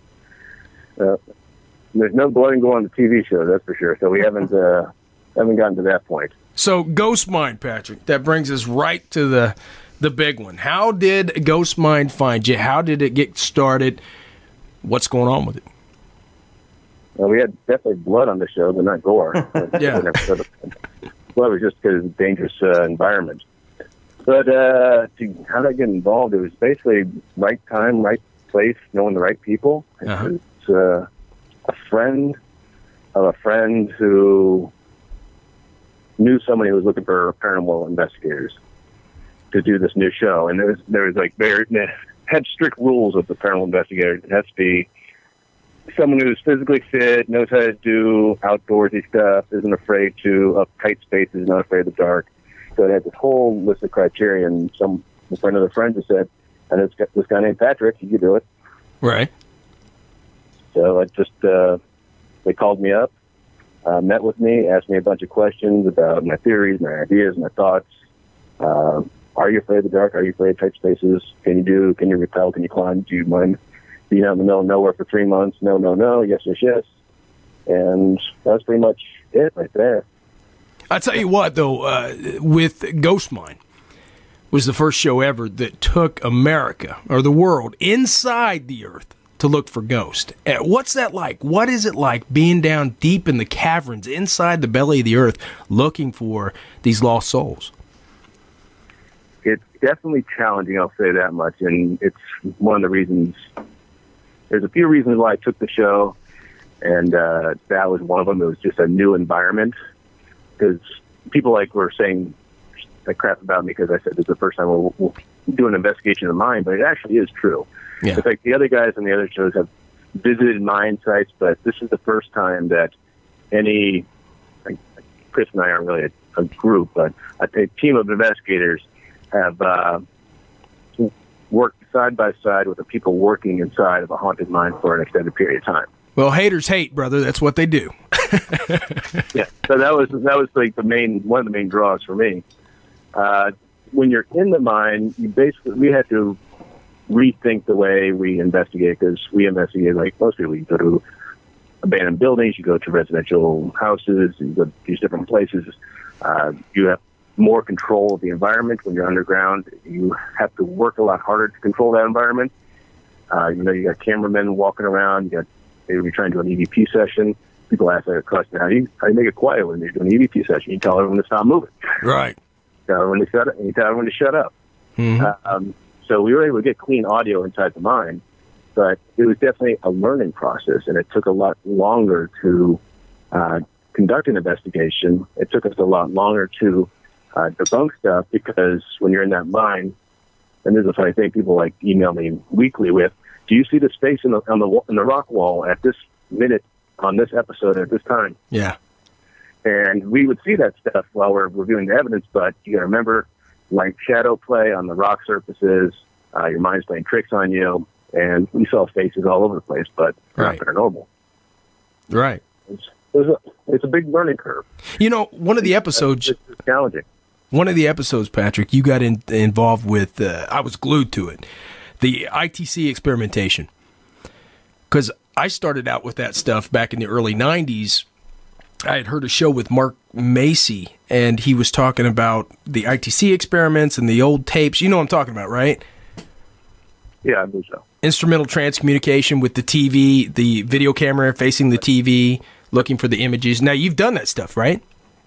Uh, there's no blood and gore on the T V show, that's for sure. So we haven't uh, haven't gotten to that point. So Ghost Mind, Patrick, that brings us right to the the big one. How did Ghost Mind find you? How did it get started? What's going on with it? Well, we had definitely blood on the show, but not gore. Yeah. Blood was just because it's a dangerous uh, environment. But uh, to, how did I get involved? It was basically right time, right place, knowing the right people. Uh-huh. It's uh, a friend of a friend who knew somebody who was looking for paranormal investigators to do this new show. And there was, there was like, very, had strict rules with the paranormal investigator. It has to be someone who's physically fit, knows how to do outdoorsy stuff, isn't afraid to of tight spaces, not afraid of the dark. So it had this whole list of criteria, and some a friend of the friends has said, and it's got this guy named Patrick, he could do it. Right. So I just, uh, they called me up, uh, met with me, asked me a bunch of questions about my theories, my ideas, my thoughts. Uh, are you afraid of the dark? Are you afraid of tight spaces? Can you do, can you repel? Can you climb? Do you mind being out in the middle of nowhere for three months? No, no, no. Yes, yes, yes. And that's pretty much it right there. I tell you what, though, uh, with Ghost Mind was the first show ever that took America or the world inside the earth to look for ghosts. Uh, What's that like? What is it like being down deep in the caverns inside the belly of the earth looking for these lost souls? It's definitely challenging, I'll say that much. And it's one of the reasons, there's a few reasons why I took the show. And uh, that was one of them. It was just a new environment. Because people like were saying like crap about me because I said this is the first time we'll, we'll do an investigation of mine, but it actually is true. Yeah. It's like the other guys on the other shows have visited mine sites, but this is the first time that any, like Chris and I aren't really a, a group, but a, a team of investigators have uh, worked side by side with the people working inside of a haunted mine for an extended period of time. Well, haters hate, brother. That's what they do. Yeah, so that was that was like the main one of the main draws for me. Uh, when you're in the mine, you basically we had to rethink the way we investigate because we investigate like most people. You go to abandoned buildings, you go to residential houses, you go to these different places. Uh, you have more control of the environment when you're underground. You have to work a lot harder to control that environment. Uh, you know, you got cameramen walking around. You got maybe you're trying to do an E V P session. People ask that question, how do you, how do you make it quiet when you're doing an E V P session? You tell everyone to stop moving. Right. You tell everyone to shut up, and you tell everyone to shut up. Mm-hmm. Uh, um, so we were able to get clean audio inside the mine, but it was definitely a learning process, and it took a lot longer to uh, conduct an investigation. It took us a lot longer to uh, debunk stuff because when you're in that mine, and this is a funny thing, people like email me weekly with, do you see the space in the, on the, in the rock wall at this minute on this episode at this time? Yeah. And we would see that stuff while we're reviewing the evidence, but you got to remember, like shadow play on the rock surfaces, uh, your mind's playing tricks on you, and we saw faces all over the place, but Right. not paranormal. Right. It's, it's, a, it's a big learning curve. You know, one of the episodes, It's, it's challenging. one of the episodes, Patrick, you got in, involved with, uh, I was glued to it, the I T C experimentation. Because I started out with that stuff back in the early nineties. I had heard a show with Mark Macy, and he was talking about the I T C experiments and the old tapes. You know what I'm talking about, right? Yeah, I believe so. Instrumental transcommunication with the T V, the video camera facing the T V, looking for the images. Now, you've done that stuff, right?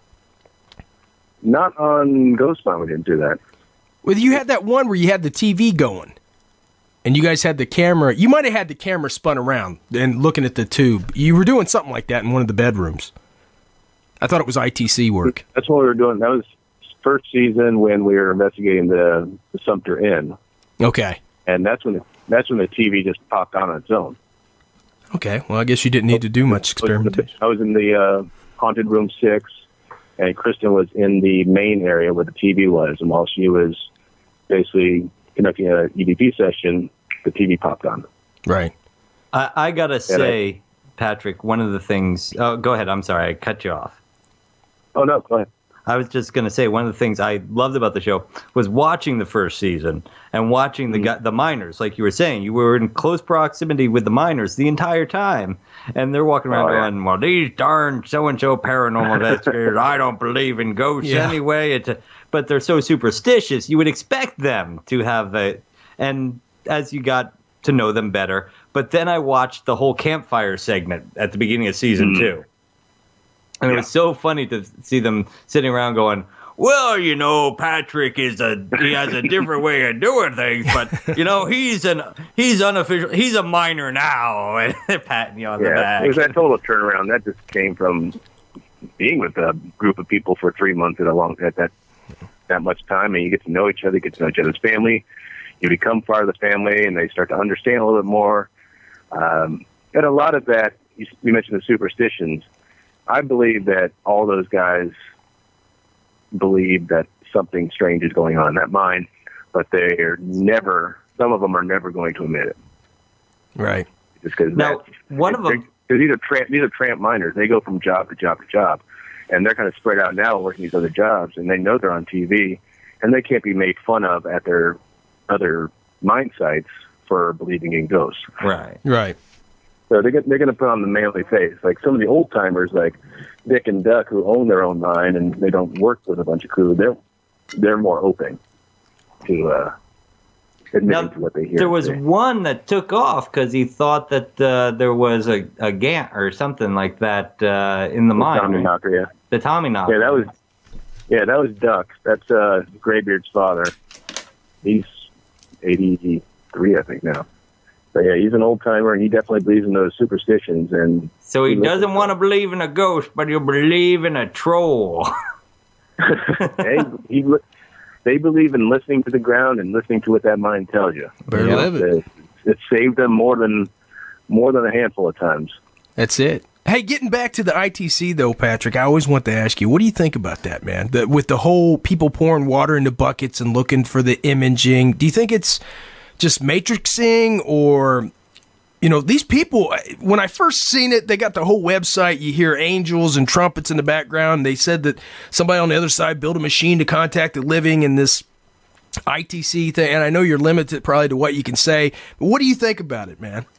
Not on Ghost Mine, we didn't do that. Well, you had that one where you had the T V going, and you guys had the camera. You might have had the camera spun around and looking at the tube. You were doing something like that in one of the bedrooms. I thought it was I T C work. That's what we were doing. That was first season when we were investigating the, the Sumter Inn. Okay. And that's when the, that's when the T V just popped on its own. Okay. Well, I guess you didn't need to do much experimentation. I was in the uh, haunted room six, and Kristen was in the main area where the T V was. And while she was basically conducting a E V P session, the T V popped on. Right. I, I gotta say, I, Patrick, one of the things. Oh, go ahead. I'm sorry, I cut you off. Oh no, go ahead. I was just going to say one of the things I loved about the show was watching the first season and watching the mm-hmm. the miners. Like you were saying, you were in close proximity with the miners the entire time, and they're walking around oh, going, yeah. "Well, these darn so and so paranormal investigators, I don't believe in ghosts yeah. anyway." It's a, but they're so superstitious. You would expect them to have a, and as you got to know them better, but then I watched the whole campfire segment at the beginning of season mm-hmm. two. And it was so funny to see them sitting around going, well, you know, Patrick is a he has a different way of doing things, but you know, he's an he's unofficial he's a miner now, and they're patting you on yeah, the back. It was that total turnaround. That just came from being with a group of people for three months at a long at that that much time, and you get to know each other, get to know each other's family. You become part of the family, and they start to understand a little bit more. Um, and a lot of that, you, you mentioned the superstitions. I believe that all those guys believe that something strange is going on in that mine, but they're never, some of them are never going to admit it. Right. Just because now, one of them, because these are, tramp, these are tramp miners. They go from job to job to job, and they're kind of spread out now working these other jobs, and they know they're on T V, and they can't be made fun of at their other mine sites for believing in ghosts. Right. Right. So they're, they're going to put on the manly face. Like some of the old timers, like Dick and Duck, who own their own mine and they don't work with a bunch of crew, they're they're more open to uh, admitting now, to what they hear. There was one that took off because he thought that uh, there was a, a Gant or something like that uh, in the, the mine. Tommy Knocker, yeah. The Tommy Knocker. Yeah, that was yeah, that was Duck. That's uh, Graybeard's father. He's eighty-three, I think now. But yeah, he's an old timer, and he definitely believes in those superstitions. And so he, he doesn't want to believe in a ghost, but he'll believe in a troll. hey, he, they believe in listening to the ground and listening to what that mind tells you. Better live it. It, it saved them more than more than a handful of times. That's it. Hey, getting back to the I T C though, Patrick, I always want to ask you, what do you think about that, man? The, with the whole people pouring water into buckets and looking for the imaging, do you think it's just matrixing, or, you know, these people, when I first seen it, they got the whole website, you hear angels and trumpets in the background, and they said that somebody on the other side built a machine to contact the living in this I T C thing, and I know you're limited probably to what you can say, but what do you think about it, man?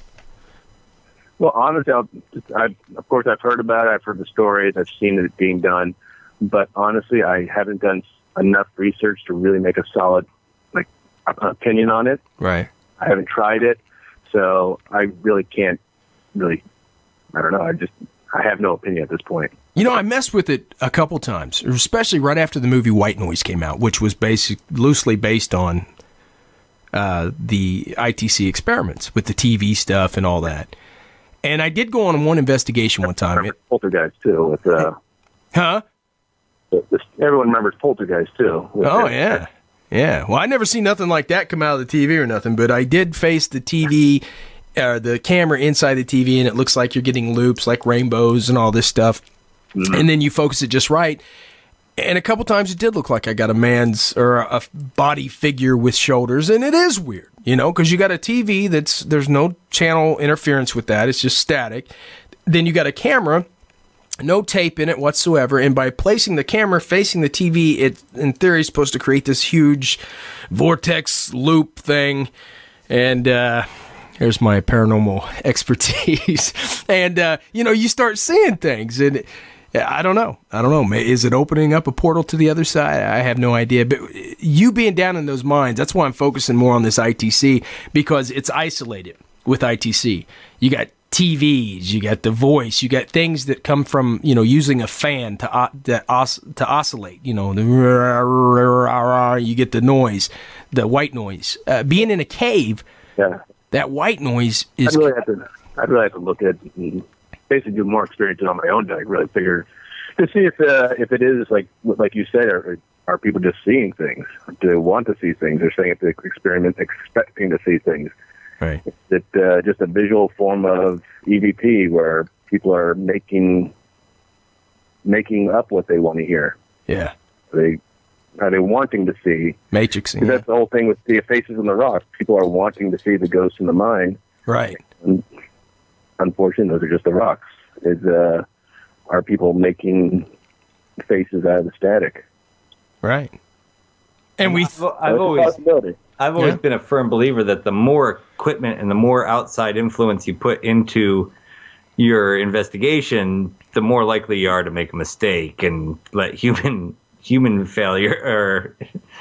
Well, honestly, I'll, I've, of course, I've heard about it, I've heard the stories, I've seen it being done, but honestly, I haven't done enough research to really make a solid opinion on it. Right. I haven't tried it, so I really can't really, I don't know, I just, I have no opinion at this point. You know, I messed with it a couple times, especially right after the movie White Noise came out, which was basic, loosely based on uh, the I T C experiments with the T V stuff and all that. And I did go on one investigation one time. It, Poltergeist, too. With, uh, huh? The, the, everyone remembers Poltergeist, too. Oh, yeah. Yeah, well, I never seen nothing like that come out of the T V or nothing, but I did face the T V, uh, the camera inside the T V, and it looks like you're getting loops, like rainbows and all this stuff, mm-hmm. and then you focus it just right, and a couple times it did look like I got a man's or a body figure with shoulders, and it is weird, you know, because you got a T V that's, there's no channel interference with that, it's just static, then you got a camera, no tape in it whatsoever, and by placing the camera facing the T V, it, in theory, is supposed to create this huge vortex loop thing, and uh, here's my paranormal expertise, and, uh, you know, you start seeing things, and I don't know, I don't know, is it opening up a portal to the other side? I have no idea, but you being down in those mines, that's why I'm focusing more on this I T C, because it's isolated with I T C. You got T Vs, you got the voice, you got things that come from, you know, using a fan to uh, that os- to oscillate, you know, the you get the noise, the white noise. Uh, being in a cave, Yeah. that white noise is... I'd really have to, I'd really have to look at and basically do more experience on my own to like really figure, to see if uh, if it is, like like you said, are, are people just seeing things? Do they want to see things? They're saying it's an experiment expecting to see things. Right. Is it uh, just a visual form of E V P where people are making making up what they want to hear? Yeah. Are they, are they wanting to see? Matrixing. Because that's the whole thing with the Faces in the Rock. People are wanting to see the ghosts in the mind. Right. And unfortunately, those are just the rocks. Is uh, are people making faces out of the static? Right. And we... I've, So I've it's a always... possibility. I've always Yeah. been a firm believer that the more equipment and the more outside influence you put into your investigation, the more likely you are to make a mistake and let human human failure or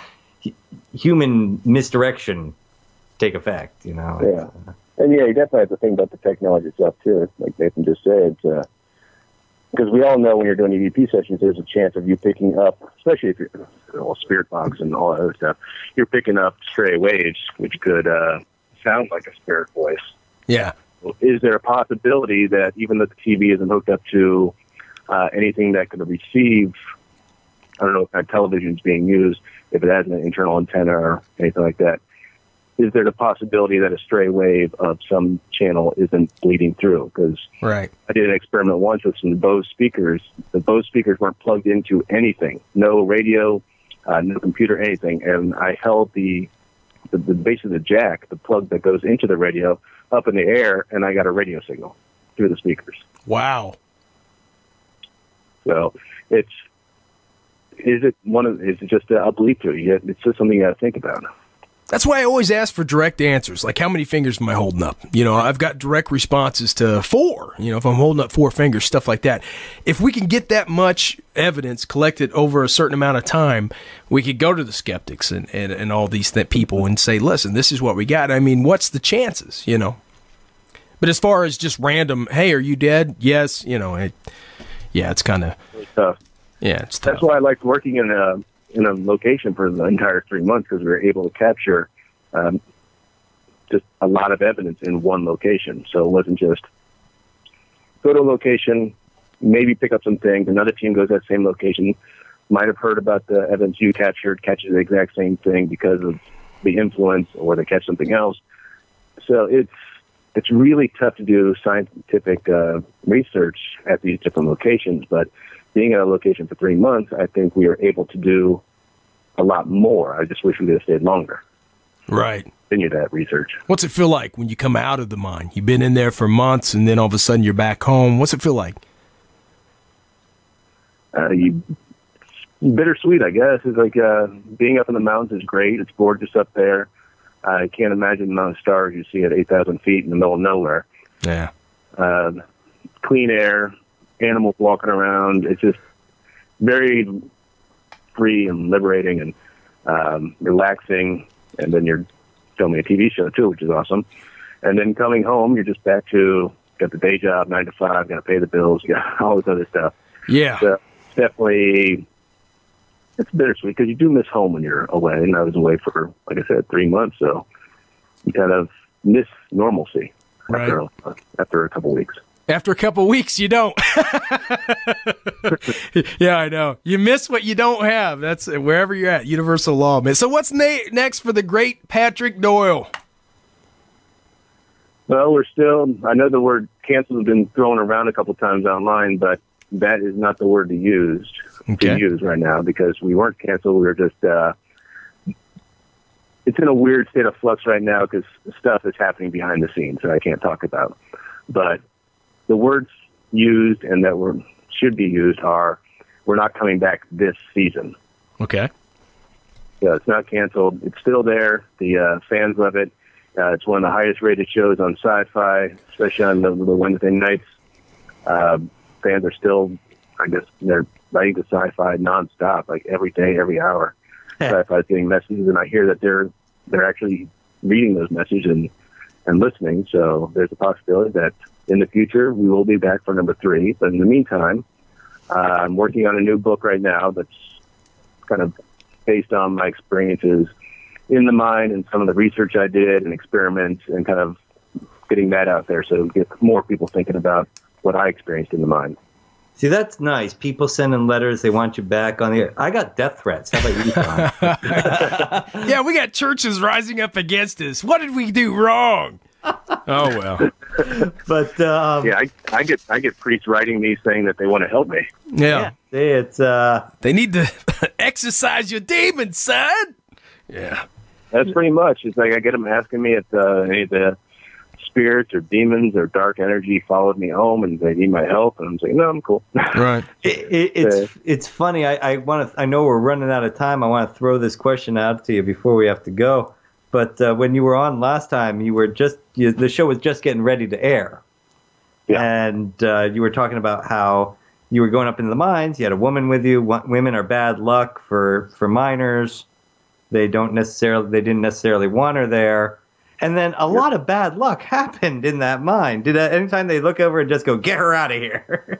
human misdirection take effect. You know. Yeah. And yeah, you definitely have to think about the technology itself too. Like Nathan just said, uh, because we all know when you're doing E V P sessions, there's a chance of you picking up, especially if you're well, spirit box and all that other stuff, you're picking up stray waves, which could uh, sound like a spirit voice. Yeah. Is there a possibility that even though the T V isn't hooked up to uh, anything that could receive, I don't know if that television is being used, if it has an internal antenna or anything like that, is there the possibility that a stray wave of some channel isn't bleeding through? Because Right. I did an experiment once with some Bose speakers. The Bose speakers weren't plugged into anything, no radio, uh, no computer, anything. And I held the, the the base of the jack, the plug that goes into the radio, up in the air, and I got a radio signal through the speakers. Wow. So it's is it one of is it just a bleed through? You It's just something you got to think about. That's why I always ask for direct answers. Like, how many fingers am I holding up? You know, I've got direct responses to four. You know, if I'm holding up four fingers, stuff like that. If we can get that much evidence collected over a certain amount of time, we could go to the skeptics and, and, and all these th- people and say, listen, this is what we got. I mean, what's the chances, you know? But as far as just random, hey, are you dead? Yes. You know, it, yeah, it's kind of, It's tough. yeah, it's tough. That's why I liked working in a in a location for the entire three months because we were able to capture um, just a lot of evidence in one location. So it wasn't just go to a location, maybe pick up some things. Another team goes to that same location, might have heard about the evidence you captured, catches the exact same thing because of the influence, or they catch something else. So it's it's really tough to do scientific uh, research at these different locations, but being at a location for three months, I think we were able to do a lot more. I just wish we could have stayed longer. Right. Continue that research. What's it feel like when you come out of the mine? You've been in there for months, and then all of a sudden you're back home. What's it feel like? Uh, you, bittersweet, I guess. It's like uh, being up in the mountains is great. It's gorgeous up there. I can't imagine the amount of stars you see at eight thousand feet in the middle of nowhere. Yeah. Uh, clean air, animals walking around. It's just very free and liberating and um, relaxing. And then you're filming a T V show too, which is awesome. And then coming home, you're just back to got the day job, nine to five, got to pay the bills, you got all this other stuff. Yeah. So it's definitely, it's bittersweet because you do miss home when you're away. And I was away for, like I said, three months. So you kind of miss normalcy Right. after, after a couple weeks. After a couple weeks, you don't. Yeah, I know. You miss what you don't have. That's wherever you're at. Universal law, man. So what's na- next for the great Patrick Doyle? Well, we're still, I know the word cancel has been thrown around a couple times online, but that is not the word to use, Okay. to use right now because we weren't canceled. We were just, uh, it's in a weird state of flux right now because stuff is happening behind the scenes that I can't talk about. But the words used and that were, should be used are, we're not coming back this season. Okay. Yeah, it's not canceled. It's still there. The uh, fans love it. Uh, it's one of the highest rated shows on Sci-Fi, especially on the, the Wednesday nights. Uh, fans are still, I guess, they're writing to Sci-Fi nonstop, like every day, every hour. Sci-Fi is getting messages, and I hear that they're they're actually reading those messages and, and listening. So there's a possibility that in the future, we will be back for number three. But in the meantime, uh, I'm working on a new book right now that's kind of based on my experiences in the mine and some of the research I did and experiments and kind of getting that out there so get more people thinking about what I experienced in the mine. See, that's nice. People sending letters. They want you back on the air. I got death threats. How about you, Tom? Yeah, we got churches rising up against us. What did we do wrong? Oh, well. But um, yeah, I, I get I get priests writing me saying that they want to help me. Yeah. yeah, it's uh, They need to exercise your demons, son. Yeah. That's pretty much. It's like I get them asking me if uh, any of the spirits or demons or dark energy followed me home and they need my help, and I'm saying, no, I'm cool. Right. it, it, it's it's funny. I, I want to. I know we're running out of time. I want to throw this question out to you before we have to go. But uh, when you were on last time, you were just you, the show was just getting ready to air, Yeah. and uh, you were talking about how you were going up into the mines. You had a woman with you. Wo- Women are bad luck for for miners. They don't necessarily. They didn't necessarily want her there. And then a lot of bad luck happened in that mine. Did uh, anytime they look over and just go, get her out of here?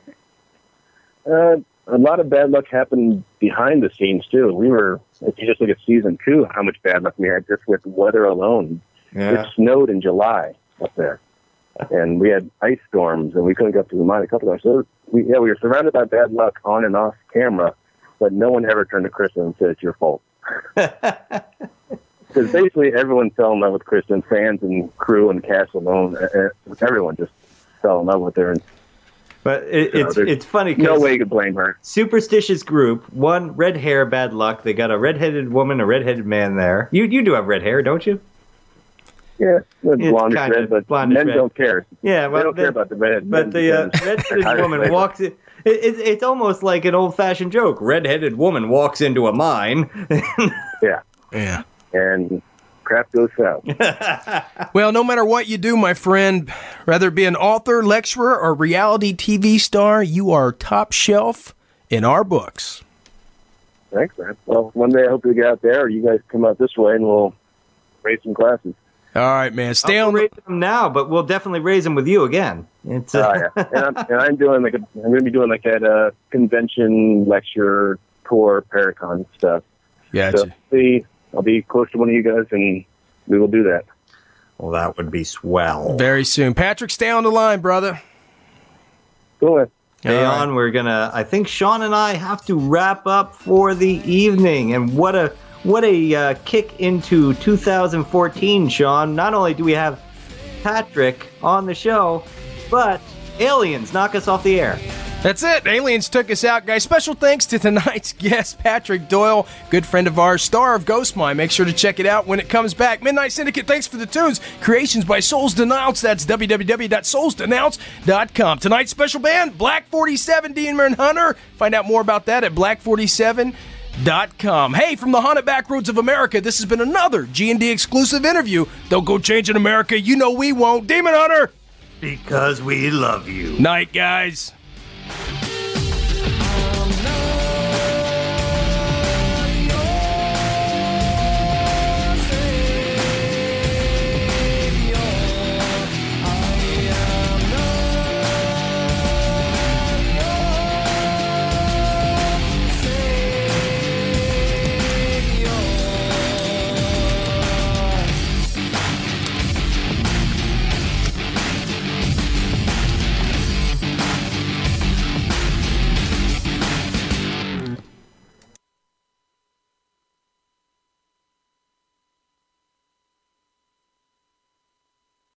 Uh, a lot of bad luck happened behind the scenes too. We were, if you just look at season two, how much bad luck we had just with weather alone. Yeah. It snowed in July up there, and we had ice storms, and we couldn't get up to the mine a couple of times. So we, yeah, we were surrounded by bad luck on and off camera, but no one ever turned to Kristen and said it's your fault. Because basically everyone fell in love with Kristen, fans and crew and cast alone. Uh, everyone just fell in love with her. And But it, you know, it's there's it's funny no because way you could blame her. superstitious group, one red hair, bad luck. They got a redheaded woman, a redheaded man there. You you do have red hair, don't you? Yeah, the It's blonde kinda red, but blondish men red. don't care. Yeah, They well, don't the- care about the red. But the uh, redheaded woman walks. In, it, it, it's almost like an old-fashioned joke. Redheaded woman walks into a mine. Yeah, Yeah. and crap goes south. Well, no matter what you do, my friend, whether it be an author, lecturer, or reality T V star, you are top shelf in our books. Thanks, man. Well, one day I hope we get out there, or you guys come out this way, and we'll raise some glasses. All right, man. Stay I'll on. raise them now, but we'll definitely raise them with you again. It's uh, Oh yeah, and I'm, and I'm doing like a, I'm going to be doing like that uh, convention lecture tour Paracon stuff. Gotcha. So see, I'll be close to one of you guys, and we will do that. well, that would be swell. Very soon. Patrick, stay on the line, brother. Go ahead. Stay All right. on. We're gonna. I think Sean and I have to wrap up for the evening. And what a what a uh, kick into two thousand fourteen, Sean. Not only do we have Patrick on the show, but aliens knock us off the air. That's it. Aliens took us out, guys. Special thanks to tonight's guest, Patrick Doyle, good friend of ours, star of Ghost Mine. Make sure to check it out when it comes back. Midnight Syndicate, thanks for the tunes. Creations by Souls Denounced. That's w w w dot souls denounced dot com. Tonight's special band, Black forty-seven, Demon Hunter. Find out more about that at black forty-seven dot com. Hey, from the haunted back roads of America, this has been another G and D exclusive interview. Don't go changing America. You know we won't. Demon Hunter. Because we love you. Night, guys.